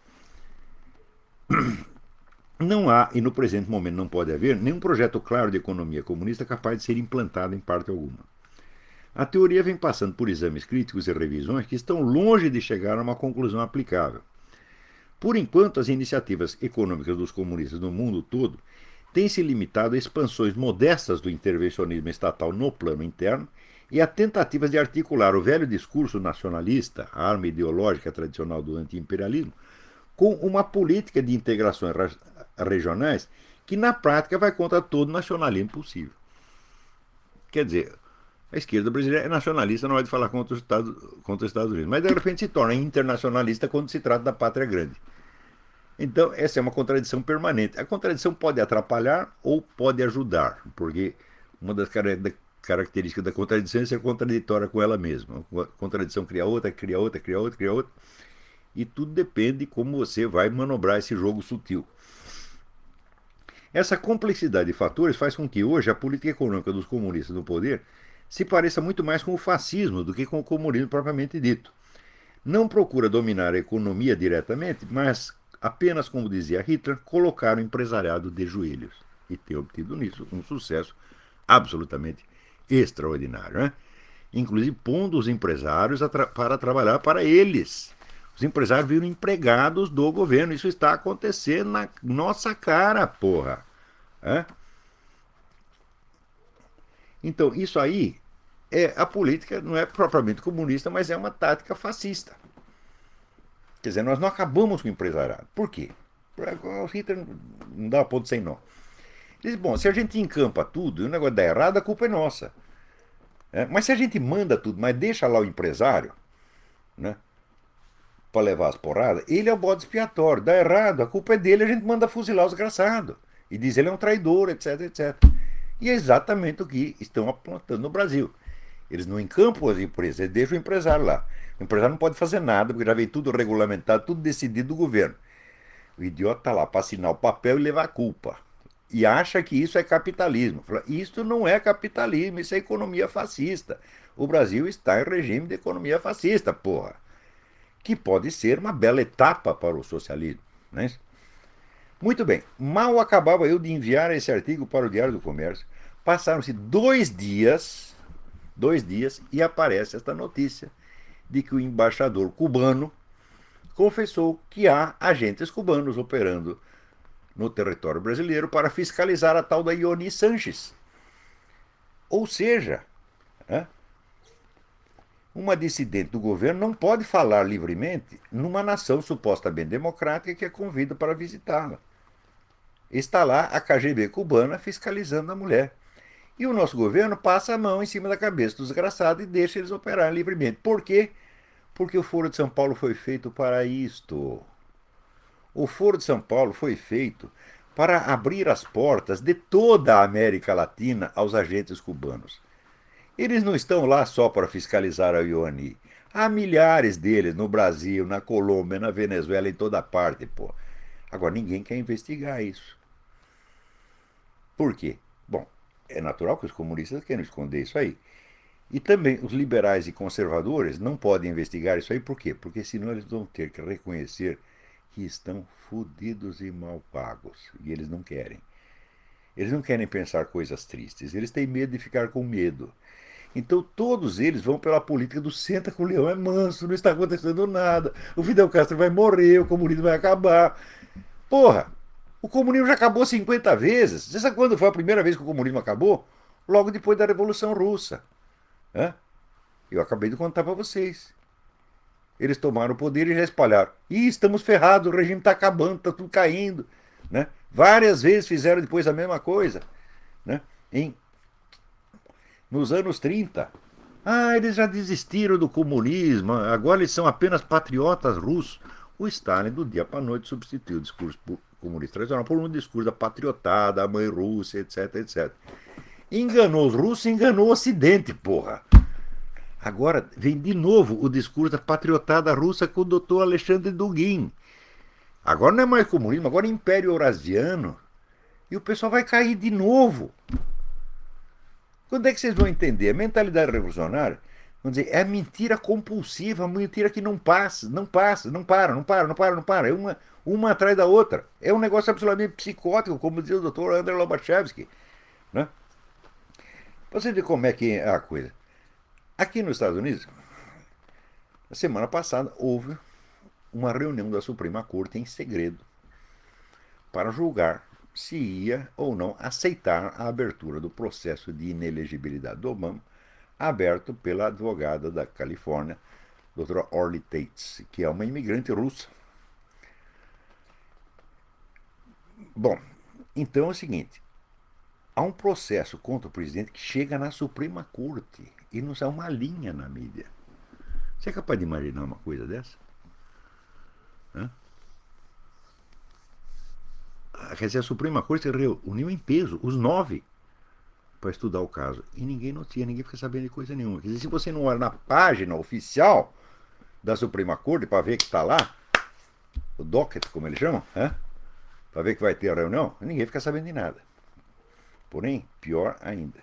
Não há, e no presente momento não pode haver, nenhum projeto claro de economia comunista capaz de ser implantado em parte alguma. A teoria vem passando por exames críticos e revisões que estão longe de chegar a uma conclusão aplicável. Por enquanto, as iniciativas econômicas dos comunistas no mundo todo têm se limitado a expansões modestas do intervencionismo estatal no plano interno e a tentativas de articular o velho discurso nacionalista, a arma ideológica tradicional do anti-imperialismo, com uma política de integrações regionais que, na prática, vai contra todo nacionalismo possível. Quer dizer, a esquerda brasileira é nacionalista na hora de falar contra os Estados Unidos, mas de repente se torna internacionalista quando se trata da pátria grande. Então, essa é uma contradição permanente. A contradição pode atrapalhar ou pode ajudar, porque uma das características da contradição é ser contraditória com ela mesma. A contradição cria outra, cria outra, cria outra, cria outra. E tudo depende de como você vai manobrar esse jogo sutil. Essa complexidade de fatores faz com que hoje a política econômica dos comunistas no poder se pareça muito mais com o fascismo do que com o comunismo propriamente dito. Não procura dominar a economia diretamente, mas apenas, como dizia Hitler, colocar o empresariado de joelhos. E ter obtido nisso um sucesso absolutamente extraordinário. Né? Inclusive pondo os empresários para trabalhar para eles. Os empresários viram empregados do governo. Isso está acontecendo na nossa cara, porra. É? Então, isso aí, a política não é propriamente comunista, mas é uma tática fascista. Quer dizer, nós não acabamos com o empresariado. Por quê? O Hitler não dá ponto sem nó. Ele diz, bom, se a gente encampa tudo e o negócio dá errado, a culpa é nossa. Mas se a gente manda tudo, mas deixa lá o empresário, né, para levar as porradas, ele é o bode expiatório. Dá errado, a culpa é dele, a gente manda fuzilar os desgraçados. E diz ele é um traidor, etc, etc. E é exatamente o que estão apontando no Brasil. Eles não encampam as empresas, eles deixam o empresário lá. O empresário não pode fazer nada, porque já veio tudo regulamentado, tudo decidido do governo. O idiota está lá para assinar o papel e levar a culpa. E acha que isso é capitalismo. Fala, isso não é capitalismo, isso é economia fascista. O Brasil está em regime de economia fascista, porra. Que pode ser uma bela etapa para o socialismo. Né? Muito bem, mal acabava eu de enviar esse artigo para o Diário do Comércio. Passaram-se 2 dias, e aparece esta notícia de que o embaixador cubano confessou que há agentes cubanos operando no território brasileiro para fiscalizar a tal da Ioni Sanches. Ou seja, uma dissidente do governo não pode falar livremente numa nação supostamente democrática que a convida para visitá-la. Está lá a KGB cubana fiscalizando a mulher. E o nosso governo passa a mão em cima da cabeça dos desgraçados e deixa eles operarem livremente. Por quê? Porque o Foro de São Paulo foi feito para isto. O Foro de São Paulo foi feito para abrir as portas de toda a América Latina aos agentes cubanos. Eles não estão lá só para fiscalizar a Ioni. Há milhares deles no Brasil, na Colômbia, na Venezuela, em toda parte, pô. Agora, ninguém quer investigar isso. Por quê? Bom, é natural que os comunistas queiram esconder isso aí. E também os liberais e conservadores não podem investigar isso aí. Por quê? Porque senão eles vão ter que reconhecer que estão fodidos e mal pagos. E eles não querem. Eles não querem pensar coisas tristes. Eles têm medo de ficar com medo. Então todos eles vão pela política do senta que o leão é manso, não está acontecendo nada. O Fidel Castro vai morrer, o comunismo vai acabar. Porra, o comunismo já acabou 50 vezes. Você sabe quando foi a primeira vez que o comunismo acabou? Logo depois da Revolução Russa. Eu acabei de contar para vocês. Eles tomaram o poder e já espalharam. Ih, estamos ferrados, o regime está acabando, está tudo caindo. Né? Várias vezes fizeram depois a mesma coisa. Né? Nos anos 30. Eles já desistiram do comunismo, agora eles são apenas patriotas russos. O Stalin, do dia para a noite, substituiu o discurso comunista tradicional por um discurso da patriotada, a mãe Rússia, etc, etc. Enganou os russos, enganou o Ocidente, porra. Agora vem de novo o discurso da patriotada russa com o doutor Alexandre Dugin. Agora não é mais comunismo, agora é Império Eurasiano. E o pessoal vai cair de novo. Quando é que vocês vão entender? A mentalidade revolucionária, vamos dizer, é a mentira compulsiva, a mentira que não passa, não passa, não para, não para, não para, não para. É uma atrás da outra. É um negócio absolutamente psicótico, como dizia o Dr. Andrei Lobachevsky. Né? Pra você ver como é que é a coisa. Aqui nos Estados Unidos, na semana passada, houve uma reunião da Suprema Corte em segredo para julgar se ia ou não aceitar a abertura do processo de inelegibilidade do Obama, aberto pela advogada da Califórnia, doutora Orly Tates, que é uma imigrante russa. Bom, então é o seguinte, há um processo contra o presidente que chega na Suprema Corte e não sai uma linha na mídia. Você é capaz de imaginar uma coisa dessa? Hã? Quer dizer, a Suprema Corte reuniu em peso os 9 para estudar o caso. E ninguém notia, ninguém fica sabendo de coisa nenhuma. Quer dizer, se você não olha na página oficial da Suprema Corte para ver que está lá, o docket, como eles chamam, para ver que vai ter a reunião, ninguém fica sabendo de nada. Porém, pior ainda.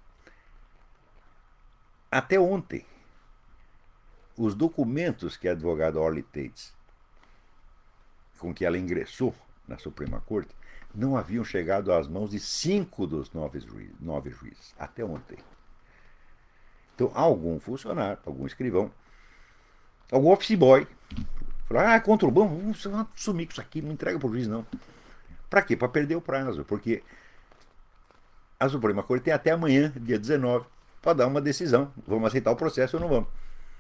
Até ontem, os documentos que a advogada Orly Tates, com que ela ingressou na Suprema Corte, não haviam chegado às mãos de 5 dos 9 juízes, até ontem. Então, algum funcionário, algum escrivão, algum office boy, falou, contra o banco, vamos sumir com isso aqui, não entrega para o juiz não. Para quê? Para perder o prazo, porque a Suprema Corte tem até amanhã, dia 19, para dar uma decisão, vamos aceitar o processo ou não vamos.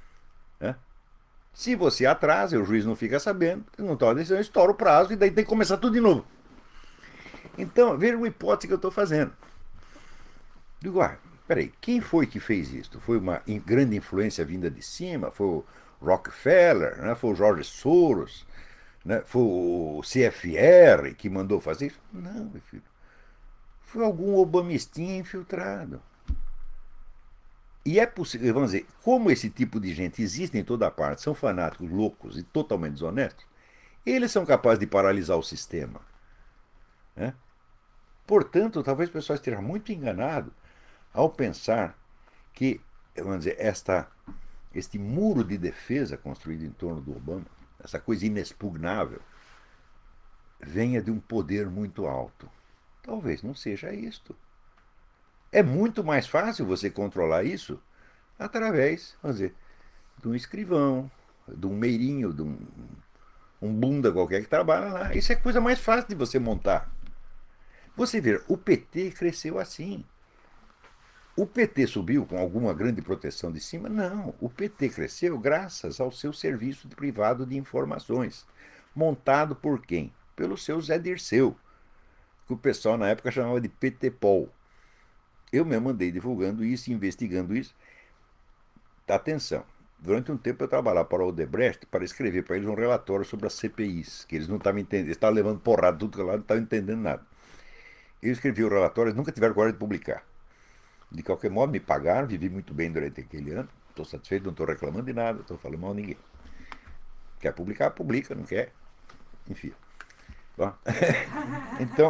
Se você atrasa, o juiz não fica sabendo, não toma a decisão, estoura o prazo e daí tem que começar tudo de novo. Então, veja uma hipótese que eu estou fazendo. Digo, peraí, quem foi que fez isso? Foi uma grande influência vinda de cima? Foi o Rockefeller? Né? Foi o George Soros? Né? Foi o CFR que mandou fazer isso? Não, meu filho. Foi algum obamistinha infiltrado. E é possível, vamos dizer, como esse tipo de gente existe em toda parte, são fanáticos, loucos e totalmente desonestos, eles são capazes de paralisar o sistema. Né? Portanto, talvez o pessoal esteja muito enganado ao pensar que, vamos dizer, este muro de defesa construído em torno do Obama, essa coisa inexpugnável, venha de um poder muito alto. Talvez não seja isto. É muito mais fácil você controlar isso através, vamos dizer, de um escrivão, de um meirinho, de um bunda qualquer que trabalha lá. Isso é a coisa mais fácil de você montar. Você vê, o PT cresceu assim. O PT subiu com alguma grande proteção de cima? Não. O PT cresceu graças ao seu serviço privado de informações. Montado por quem? Pelo seu Zé Dirceu, que o pessoal na época chamava de PTPOL. Eu mesmo andei divulgando isso, investigando isso. Atenção, durante um tempo eu trabalhava para o Odebrecht para escrever para eles um relatório sobre as CPIs, que eles não estavam entendendo, eles estavam levando porrada tudo que lá, não estavam entendendo nada. Eu escrevi o relatório, eles nunca tiveram coragem de publicar. De qualquer modo, me pagaram, vivi muito bem durante aquele ano, estou satisfeito, não estou reclamando de nada, não estou falando mal de ninguém. Quer publicar, publica, não quer, enfim. Bom, então,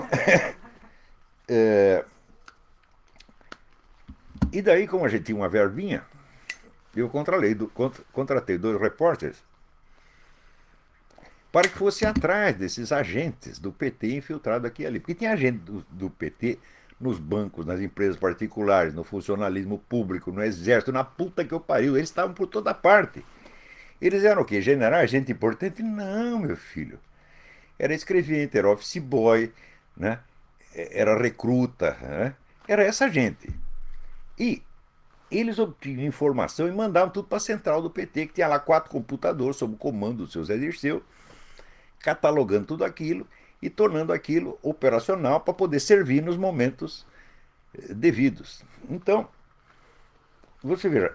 e daí, como a gente tinha uma verbinha, eu contratei 2 repórteres para que fosse atrás desses agentes do PT infiltrados aqui e ali. Porque tinha agente do PT nos bancos, nas empresas particulares, no funcionalismo público, no exército, na puta que eu pariu. Eles estavam por toda parte. Eles eram o quê? Generais, gente importante? Não, meu filho. Era escrevente, era office boy, né? Era recruta, né? Era essa gente. E eles obtinham informação e mandavam tudo para a central do PT, que tinha lá 4 computadores sob o comando do seu Zé Dirceu, catalogando tudo aquilo e tornando aquilo operacional para poder servir nos momentos devidos. Então, você veja,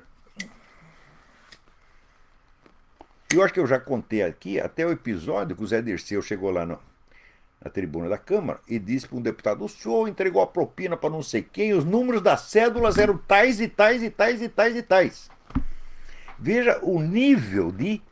eu acho que eu já contei aqui até o episódio que o Zé Dirceu chegou lá na tribuna da Câmara e disse para um deputado: o senhor entregou a propina para não sei quem, os números das cédulas eram tais e tais e tais e tais e tais. Veja o nível de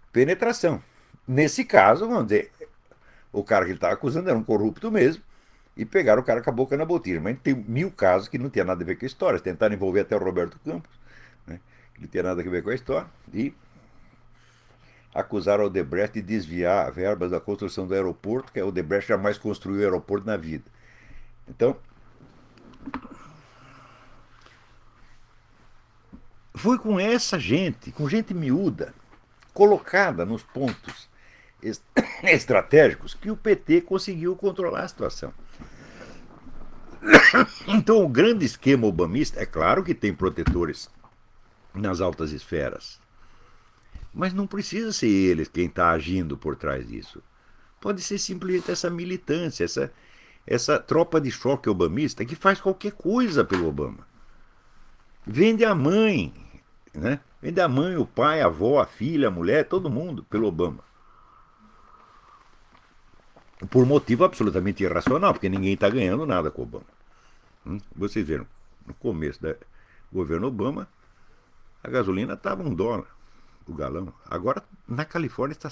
penetração. Nesse caso, vamos dizer, o cara que ele estava acusando era um corrupto mesmo, e pegaram o cara com a boca na botija. Mas tem 1000 casos que não tinha nada a ver com a história. Tentaram envolver até o Roberto Campos, né, que não tinha nada a ver com a história, e acusaram o Odebrecht de desviar verbas da construção do aeroporto, que o Odebrecht jamais construiu o aeroporto na vida. Então, foi com essa gente, com gente miúda, colocada nos pontos estratégicos, que o PT conseguiu controlar a situação. Então, o grande esquema obamista, é claro que tem protetores nas altas esferas, mas não precisa ser eles quem está agindo por trás disso. Pode ser simplesmente essa militância, essa tropa de choque obamista que faz qualquer coisa pelo Obama. Vende a mãe, né? Vende a mãe, o pai, a avó, a filha, a mulher, todo mundo pelo Obama. Por motivo absolutamente irracional, porque ninguém está ganhando nada com o Obama. Vocês viram, no começo do governo Obama, a gasolina estava $1 o galão. Agora, na Califórnia, está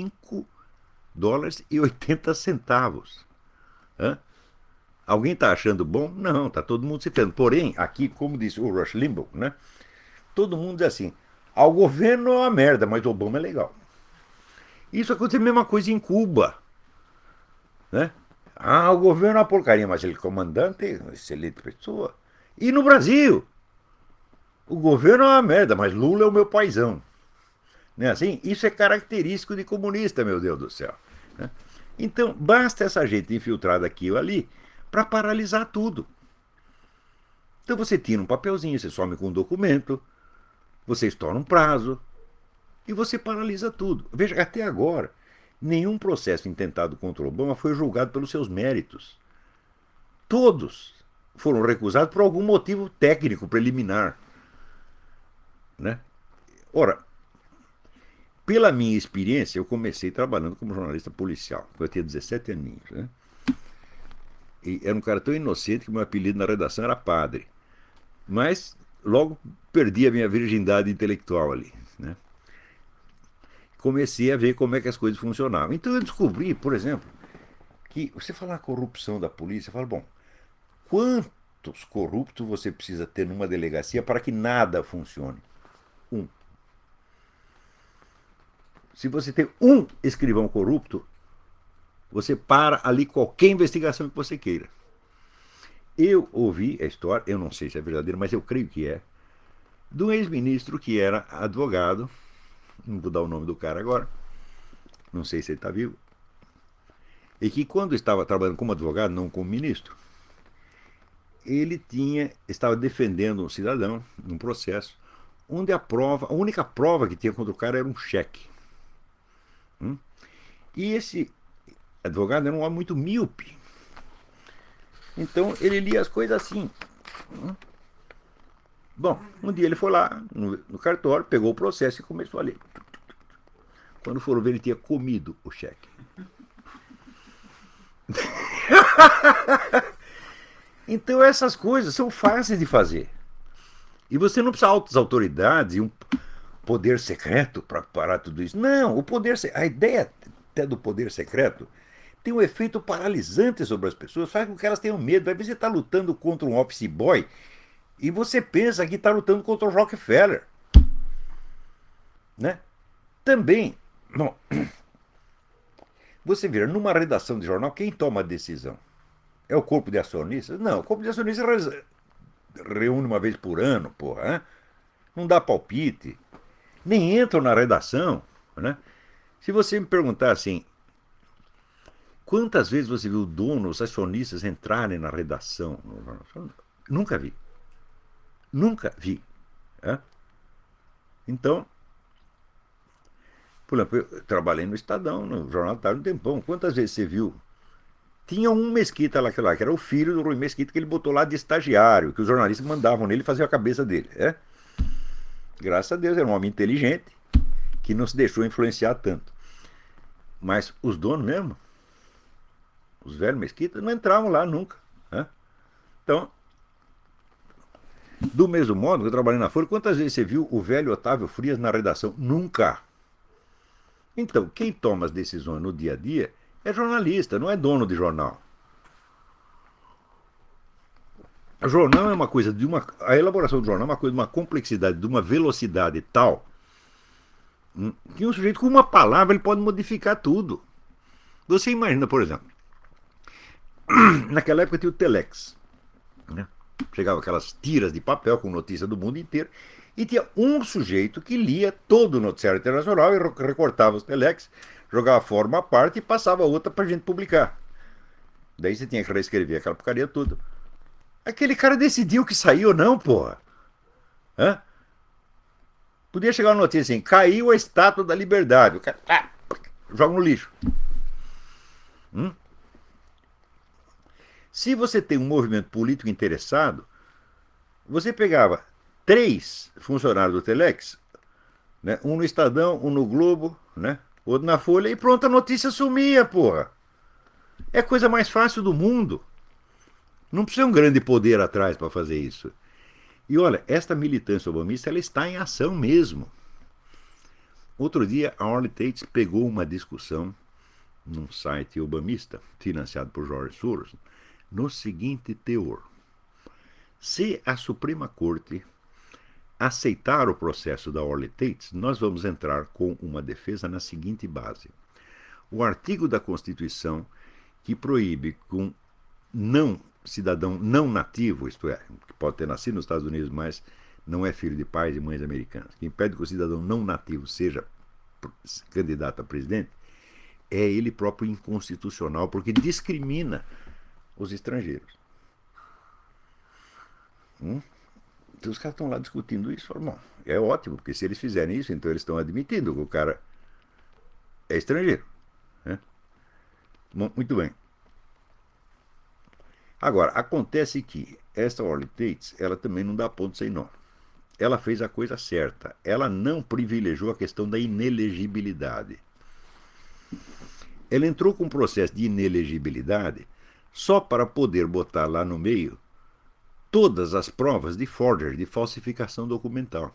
$5,80. Alguém está achando bom? Não, está todo mundo se ferrando. Porém, aqui, como disse o Rush Limbaugh, né, todo mundo diz assim, o governo é uma merda, mas o Obama é legal. Isso aconteceu a mesma coisa em Cuba. Né? O governo é uma porcaria, mas ele comandante é uma excelente pessoa. E no Brasil? O governo é uma merda, mas Lula é o meu paizão. Não é assim? Isso é característico de comunista, meu Deus do céu. Né? Então, basta essa gente infiltrada aqui ou ali para paralisar tudo. Então você tira um papelzinho, você some com um documento, você estoura um prazo e você paralisa tudo. Veja, até agora, nenhum processo intentado contra o Obama foi julgado pelos seus méritos. Todos foram recusados por algum motivo técnico preliminar. Né? Ora, pela minha experiência, eu comecei trabalhando como jornalista policial. Eu tinha 17 aninhos. Né? E era um cara tão inocente que meu apelido na redação era Padre. Mas logo perdi a minha virgindade intelectual ali. Né? Comecei a ver como é que as coisas funcionavam. Então eu descobri, por exemplo, que você fala a corrupção da polícia, fala, bom, quantos corruptos você precisa ter numa delegacia para que nada funcione? Um. Se você tem um escrivão corrupto, você para ali qualquer investigação que você queira. Eu ouvi a história, eu não sei se é verdadeiro, mas eu creio que é, de um ex-ministro que era advogado, não vou dar o nome do cara agora, não sei se ele está vivo, e que quando estava trabalhando como advogado, não como ministro, ele estava defendendo um cidadão num processo onde a única prova que tinha contra o cara era um cheque. E esse advogado era um homem muito míope. Então ele lia as coisas assim. Bom, um dia ele foi lá no cartório, pegou o processo e começou a ler. Quando foram ver, ele tinha comido o cheque. Então essas coisas são fáceis de fazer. E você não precisa de altas autoridades e um poder secreto para parar tudo isso. Não, a ideia até do poder secreto tem um efeito paralisante sobre as pessoas, faz com que elas tenham medo. Aí você está lutando contra um office boy e você pensa que está lutando contra o Rockefeller. Né? Também, bom, você vira numa redação de jornal, quem toma a decisão? É o corpo de acionistas? Não, o corpo de acionistas reúne uma vez por ano, porra. Hein? Não dá palpite. Nem entram na redação. Né? Se você me perguntar assim, quantas vezes você viu o dono, os acionistas entrarem na redação? Nunca vi. Nunca vi. Né? Então, por exemplo, eu trabalhei no Estadão, no Jornal da Tarde, um tempão. Quantas vezes você viu? Tinha um Mesquita lá, que era o filho do Rui Mesquita, que ele botou lá de estagiário, que os jornalistas mandavam nele fazer a cabeça dele. Graças a Deus, era um homem inteligente, que não se deixou influenciar tanto. Mas os donos mesmo, os velhos Mesquita, não entravam lá nunca. Então, do mesmo modo que eu trabalhei na Folha, quantas vezes você viu o velho Otávio Frias na redação? Nunca. Então, quem toma as decisões no dia a dia é jornalista, não é dono de jornal. O jornal é uma coisa de uma. A elaboração do jornal é uma coisa de uma complexidade, de uma velocidade tal que um sujeito com uma palavra ele pode modificar tudo. Você imagina, por exemplo, naquela época tinha o Telex. Né? Chegava aquelas tiras de papel com notícia do mundo inteiro e tinha um sujeito que lia todo o noticiário internacional e recortava os Telex, jogava fora uma parte e passava outra para a gente publicar. Daí você tinha que reescrever aquela porcaria toda. Aquele cara decidiu que saiu ou não, porra. Hã? Podia chegar uma notícia assim, caiu a estátua da liberdade. O cara joga no lixo. Se você tem um movimento político interessado, você pegava 3 funcionários do Telex, né, um no Estadão, um no Globo, né, outro na Folha, e pronto, a notícia sumia, porra. É a coisa mais fácil do mundo. Não precisa um grande poder atrás para fazer isso. E olha, esta militância obamista ela está em ação mesmo. Outro dia, a Orly Tates pegou uma discussão num site obamista, financiado por George Soros, no seguinte teor. Se a Suprema Corte aceitar o processo da Orly Tates, nós vamos entrar com uma defesa na seguinte base. O artigo da Constituição que proíbe que um cidadão não nativo, isto é, que pode ter nascido nos Estados Unidos, mas não é filho de pais e mães americanos, que impede que o cidadão não nativo seja candidato a presidente, é ele próprio inconstitucional, porque discrimina os estrangeiros. Então os caras estão lá discutindo isso, falam, bom, é ótimo, porque se eles fizerem isso, então eles estão admitindo que o cara é estrangeiro. Né? Bom, muito bem. Agora, acontece que esta Orly Tates, ela também não dá ponto sem nó. Ela fez a coisa certa. Ela não privilegiou a questão da inelegibilidade. Ela entrou com um processo de inelegibilidade só para poder botar lá no meio todas as provas de forgery, de falsificação documental.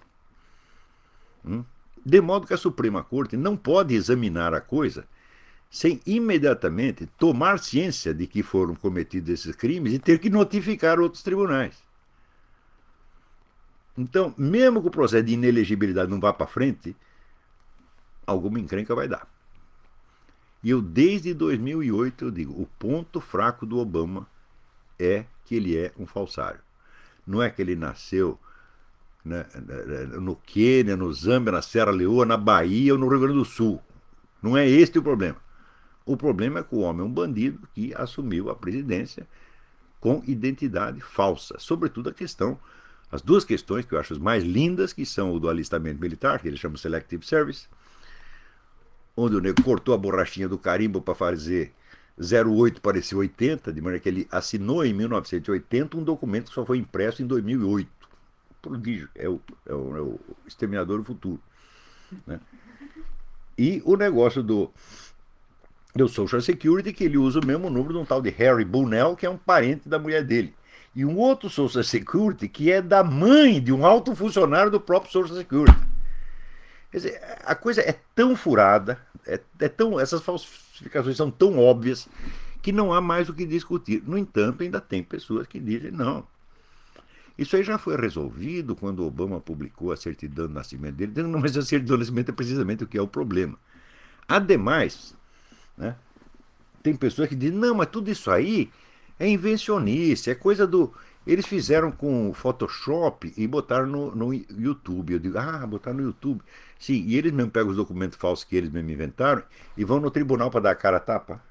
De modo que a Suprema Corte não pode examinar a coisa sem imediatamente tomar ciência de que foram cometidos esses crimes e ter que notificar outros tribunais. Então, mesmo que o processo de inelegibilidade não vá para frente, alguma encrenca vai dar. E eu, desde 2008, eu digo, o ponto fraco do Obama é que ele é um falsário. Não é que ele nasceu no Quênia, no Zâmbia, na Serra Leoa, na Bahia ou no Rio Grande do Sul. Não é este o problema. O problema é que o homem é um bandido que assumiu a presidência com identidade falsa. Sobretudo as duas questões que eu acho as mais lindas, que são o do alistamento militar, que ele chama Selective Service, onde o nego cortou a borrachinha do carimbo para fazer 08 parecer 80, de maneira que ele assinou em 1980 um documento que só foi impresso em 2008. Prodígio, é o Exterminador do Futuro. Né? E o negócio do Social Security, que ele usa o mesmo número de um tal de Harry Bunnell, que é um parente da mulher dele. E um outro Social Security, que é da mãe de um alto funcionário do próprio Social Security. Quer dizer, a coisa é tão furada, essas falsificações são tão óbvias, que não há mais o que discutir. No entanto, ainda tem pessoas que dizem, não, isso aí já foi resolvido quando Obama publicou a certidão de nascimento dele, dizendo, não, mas a certidão de nascimento é precisamente o que é o problema. Ademais, né, tem pessoas que dizem, não, mas tudo isso aí é invencionice, é coisa do... Eles fizeram com Photoshop e botaram no YouTube. Eu digo, botaram no YouTube. Sim, e eles mesmo pegam os documentos falsos que eles mesmo inventaram e vão no tribunal para dar a cara a tapa.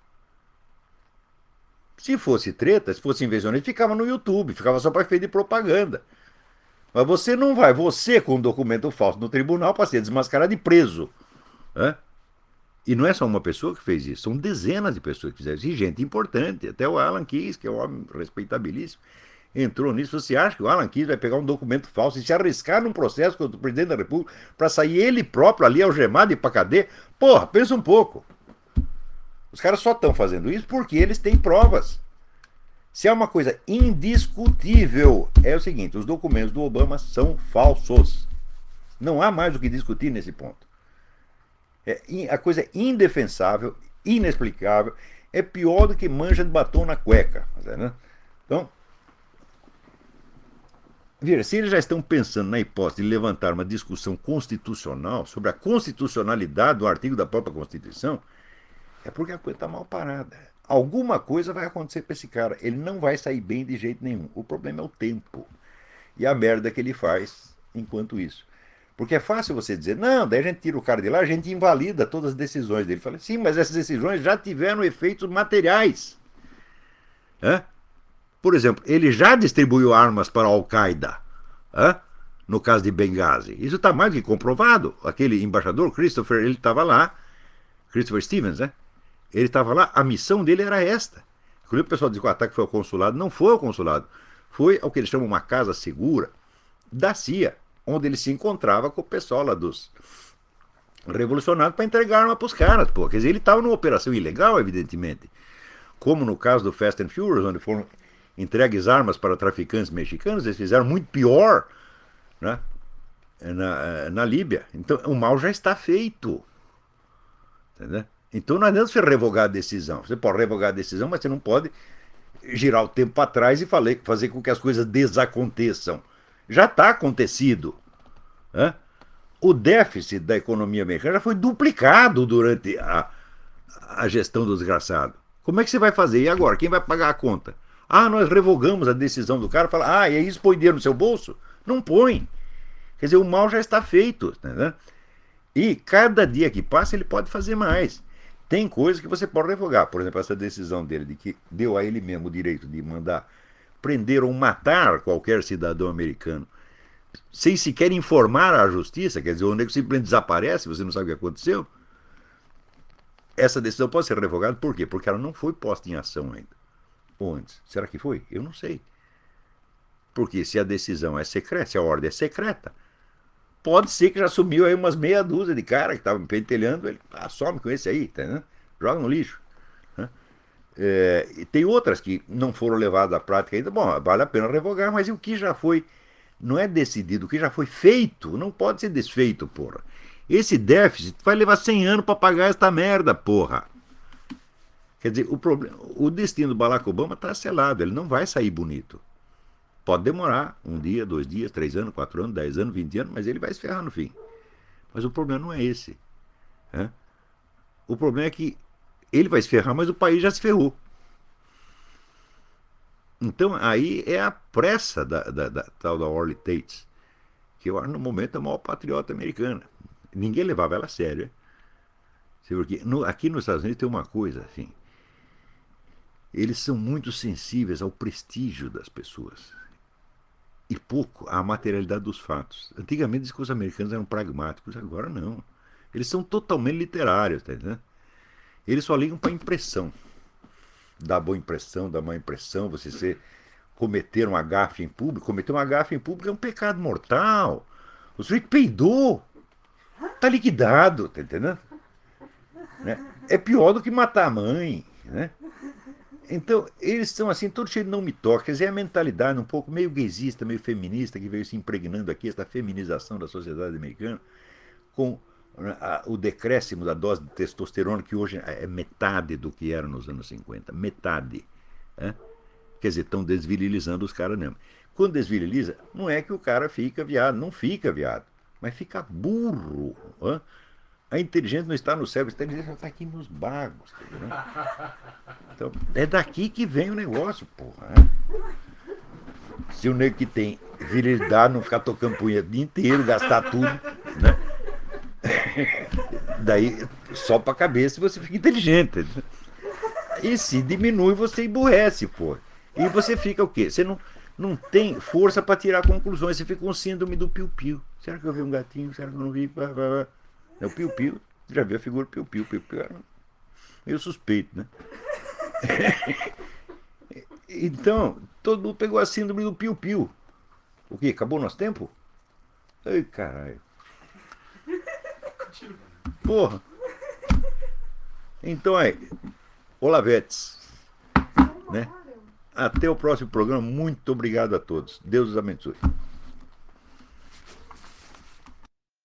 Se fosse treta, se fosse invencionice, ficava no YouTube, ficava só para efeito de propaganda. Mas você não vai, você com um documento falso no tribunal para ser desmascarado e preso. Né? E não é só uma pessoa que fez isso, são dezenas de pessoas que fizeram isso, e gente importante, até o Alan Keyes, que é um homem respeitabilíssimo, entrou nisso. Você acha que o Alan Keyes vai pegar um documento falso e se arriscar num processo contra o presidente da República para sair ele próprio ali algemado e ir para cadeia? Porra, pensa um pouco. Os caras só estão fazendo isso porque eles têm provas. Se é uma coisa indiscutível, é o seguinte, os documentos do Obama são falsos. Não há mais o que discutir nesse ponto. A coisa é indefensável, inexplicável, é pior do que mancha de batom na cueca. Né? Então, Veja, se eles já estão pensando na hipótese de levantar uma discussão constitucional sobre a constitucionalidade do artigo da própria Constituição, é porque a coisa está mal parada. Alguma coisa vai acontecer para esse cara. Ele não vai sair bem de jeito nenhum. O problema é o tempo e a merda que ele faz enquanto isso. Porque é fácil você dizer, não, daí a gente tira o cara de lá, a gente invalida todas as decisões dele. Fala, sim, mas essas decisões já tiveram efeitos materiais. Por exemplo, ele já distribuiu armas para a Al-Qaeda, no caso de Benghazi. Isso está mais do que comprovado. Aquele embaixador, Christopher, ele estava lá, Christopher Stevens, ele estava lá, a missão dele era esta. Inclusive o pessoal diz que o ataque foi ao consulado. Não foi ao consulado, foi ao que eles chamam uma casa segura da CIA, onde ele se encontrava com o pessoal lá dos revolucionários para entregar arma para os caras. Pô. Quer dizer, ele estava numa operação ilegal, evidentemente. Como no caso do Fast and Furious, onde foram entregues armas para traficantes mexicanos, eles fizeram muito pior, né, na Líbia. Então o mal já está feito. Entendeu? Então não adianta você revogar a decisão. Você pode revogar a decisão, mas você não pode girar o tempo para trás e fazer com que as coisas desaconteçam. Já está acontecido. O déficit da economia americana já foi duplicado durante a gestão do desgraçado. Como é que você vai fazer? E agora? Quem vai pagar a conta? Nós revogamos a decisão do cara. Fala, e aí isso põe dinheiro no seu bolso? Não põe. Quer dizer, o mal já está feito. Né? E cada dia que passa ele pode fazer mais. Tem coisas que você pode revogar. Por exemplo, essa decisão dele de que deu a ele mesmo o direito de mandar prender ou matar qualquer cidadão americano sem sequer informar a justiça, quer dizer, o nego simplesmente desaparece, você não sabe o que aconteceu. Essa decisão pode ser revogada, por quê? Porque ela não foi posta em ação ainda. Ou antes. Será que foi? Eu não sei. Porque se a decisão é secreta, se a ordem é secreta, pode ser que já sumiu aí umas meia dúzia de cara que estavam pentelhando, ele some com esse aí, tá, né? Joga no lixo. E tem outras que não foram levadas à prática ainda. Bom, vale a pena revogar, mas o que já foi, não é decidido, o que já foi feito, não pode ser desfeito, porra. Esse déficit vai levar 100 anos para pagar esta merda, porra. Quer dizer, o destino do Barack Obama está selado, ele não vai sair bonito. Pode demorar 1 dia, 2 dias, 3 anos, 4 anos, 10 anos, 20 anos, mas ele vai se ferrar no fim. Mas o problema não é esse. O problema é que ele vai se ferrar, mas o país já se ferrou. Então aí é a pressa da tal da Orly Tates, que eu acho no momento é a maior patriota americana. Ninguém levava ela a sério. Porque aqui nos Estados Unidos tem uma coisa assim. Eles são muito sensíveis ao prestígio das pessoas e pouco à materialidade dos fatos. Antigamente diz que os americanos eram pragmáticos, agora não. Eles são totalmente literários, tá entendendo? Eles só ligam para a impressão. Dá boa impressão, dá má impressão, você cometer uma gafe em público. Cometer uma gafe em público é um pecado mortal. O sujeito peidou. Tá liquidado, tá entendendo? Né? É pior do que matar a mãe, né? Então, eles são assim, todos cheios de não me toca. Quer dizer, é a mentalidade um pouco meio gaysista, meio feminista, que veio se impregnando aqui, essa feminização da sociedade americana, com o decréscimo da dose de testosterona, que hoje é metade do que era nos anos 50. Metade. Quer dizer, estão desvirilizando os caras mesmo. Quando desviriliza, não é que o cara fica viado, não fica viado, mas fica burro. A inteligência não está no cérebro, a inteligência está aqui nos bagos. Tá, então, é daqui que vem o negócio, porra. Se o nego que tem virilidade não ficar tocando punheta o dia inteiro, gastar tudo, né? Daí sopa a cabeça e você fica inteligente. E se diminui, você emburrece, pô. E você fica o quê? Você não tem força para tirar conclusões. Você fica com síndrome do piu-piu. Será que eu vi um gatinho? Será que eu não vi? É o piu-piu. Já viu a figura piu-piu. Piu-piu era meio suspeito, né? Então, todo mundo pegou a síndrome do piu-piu. O quê? Acabou o nosso tempo? Ai, caralho. Porra. Então aí, Olavetes, né? Até o próximo programa. Muito obrigado a todos. Deus os abençoe.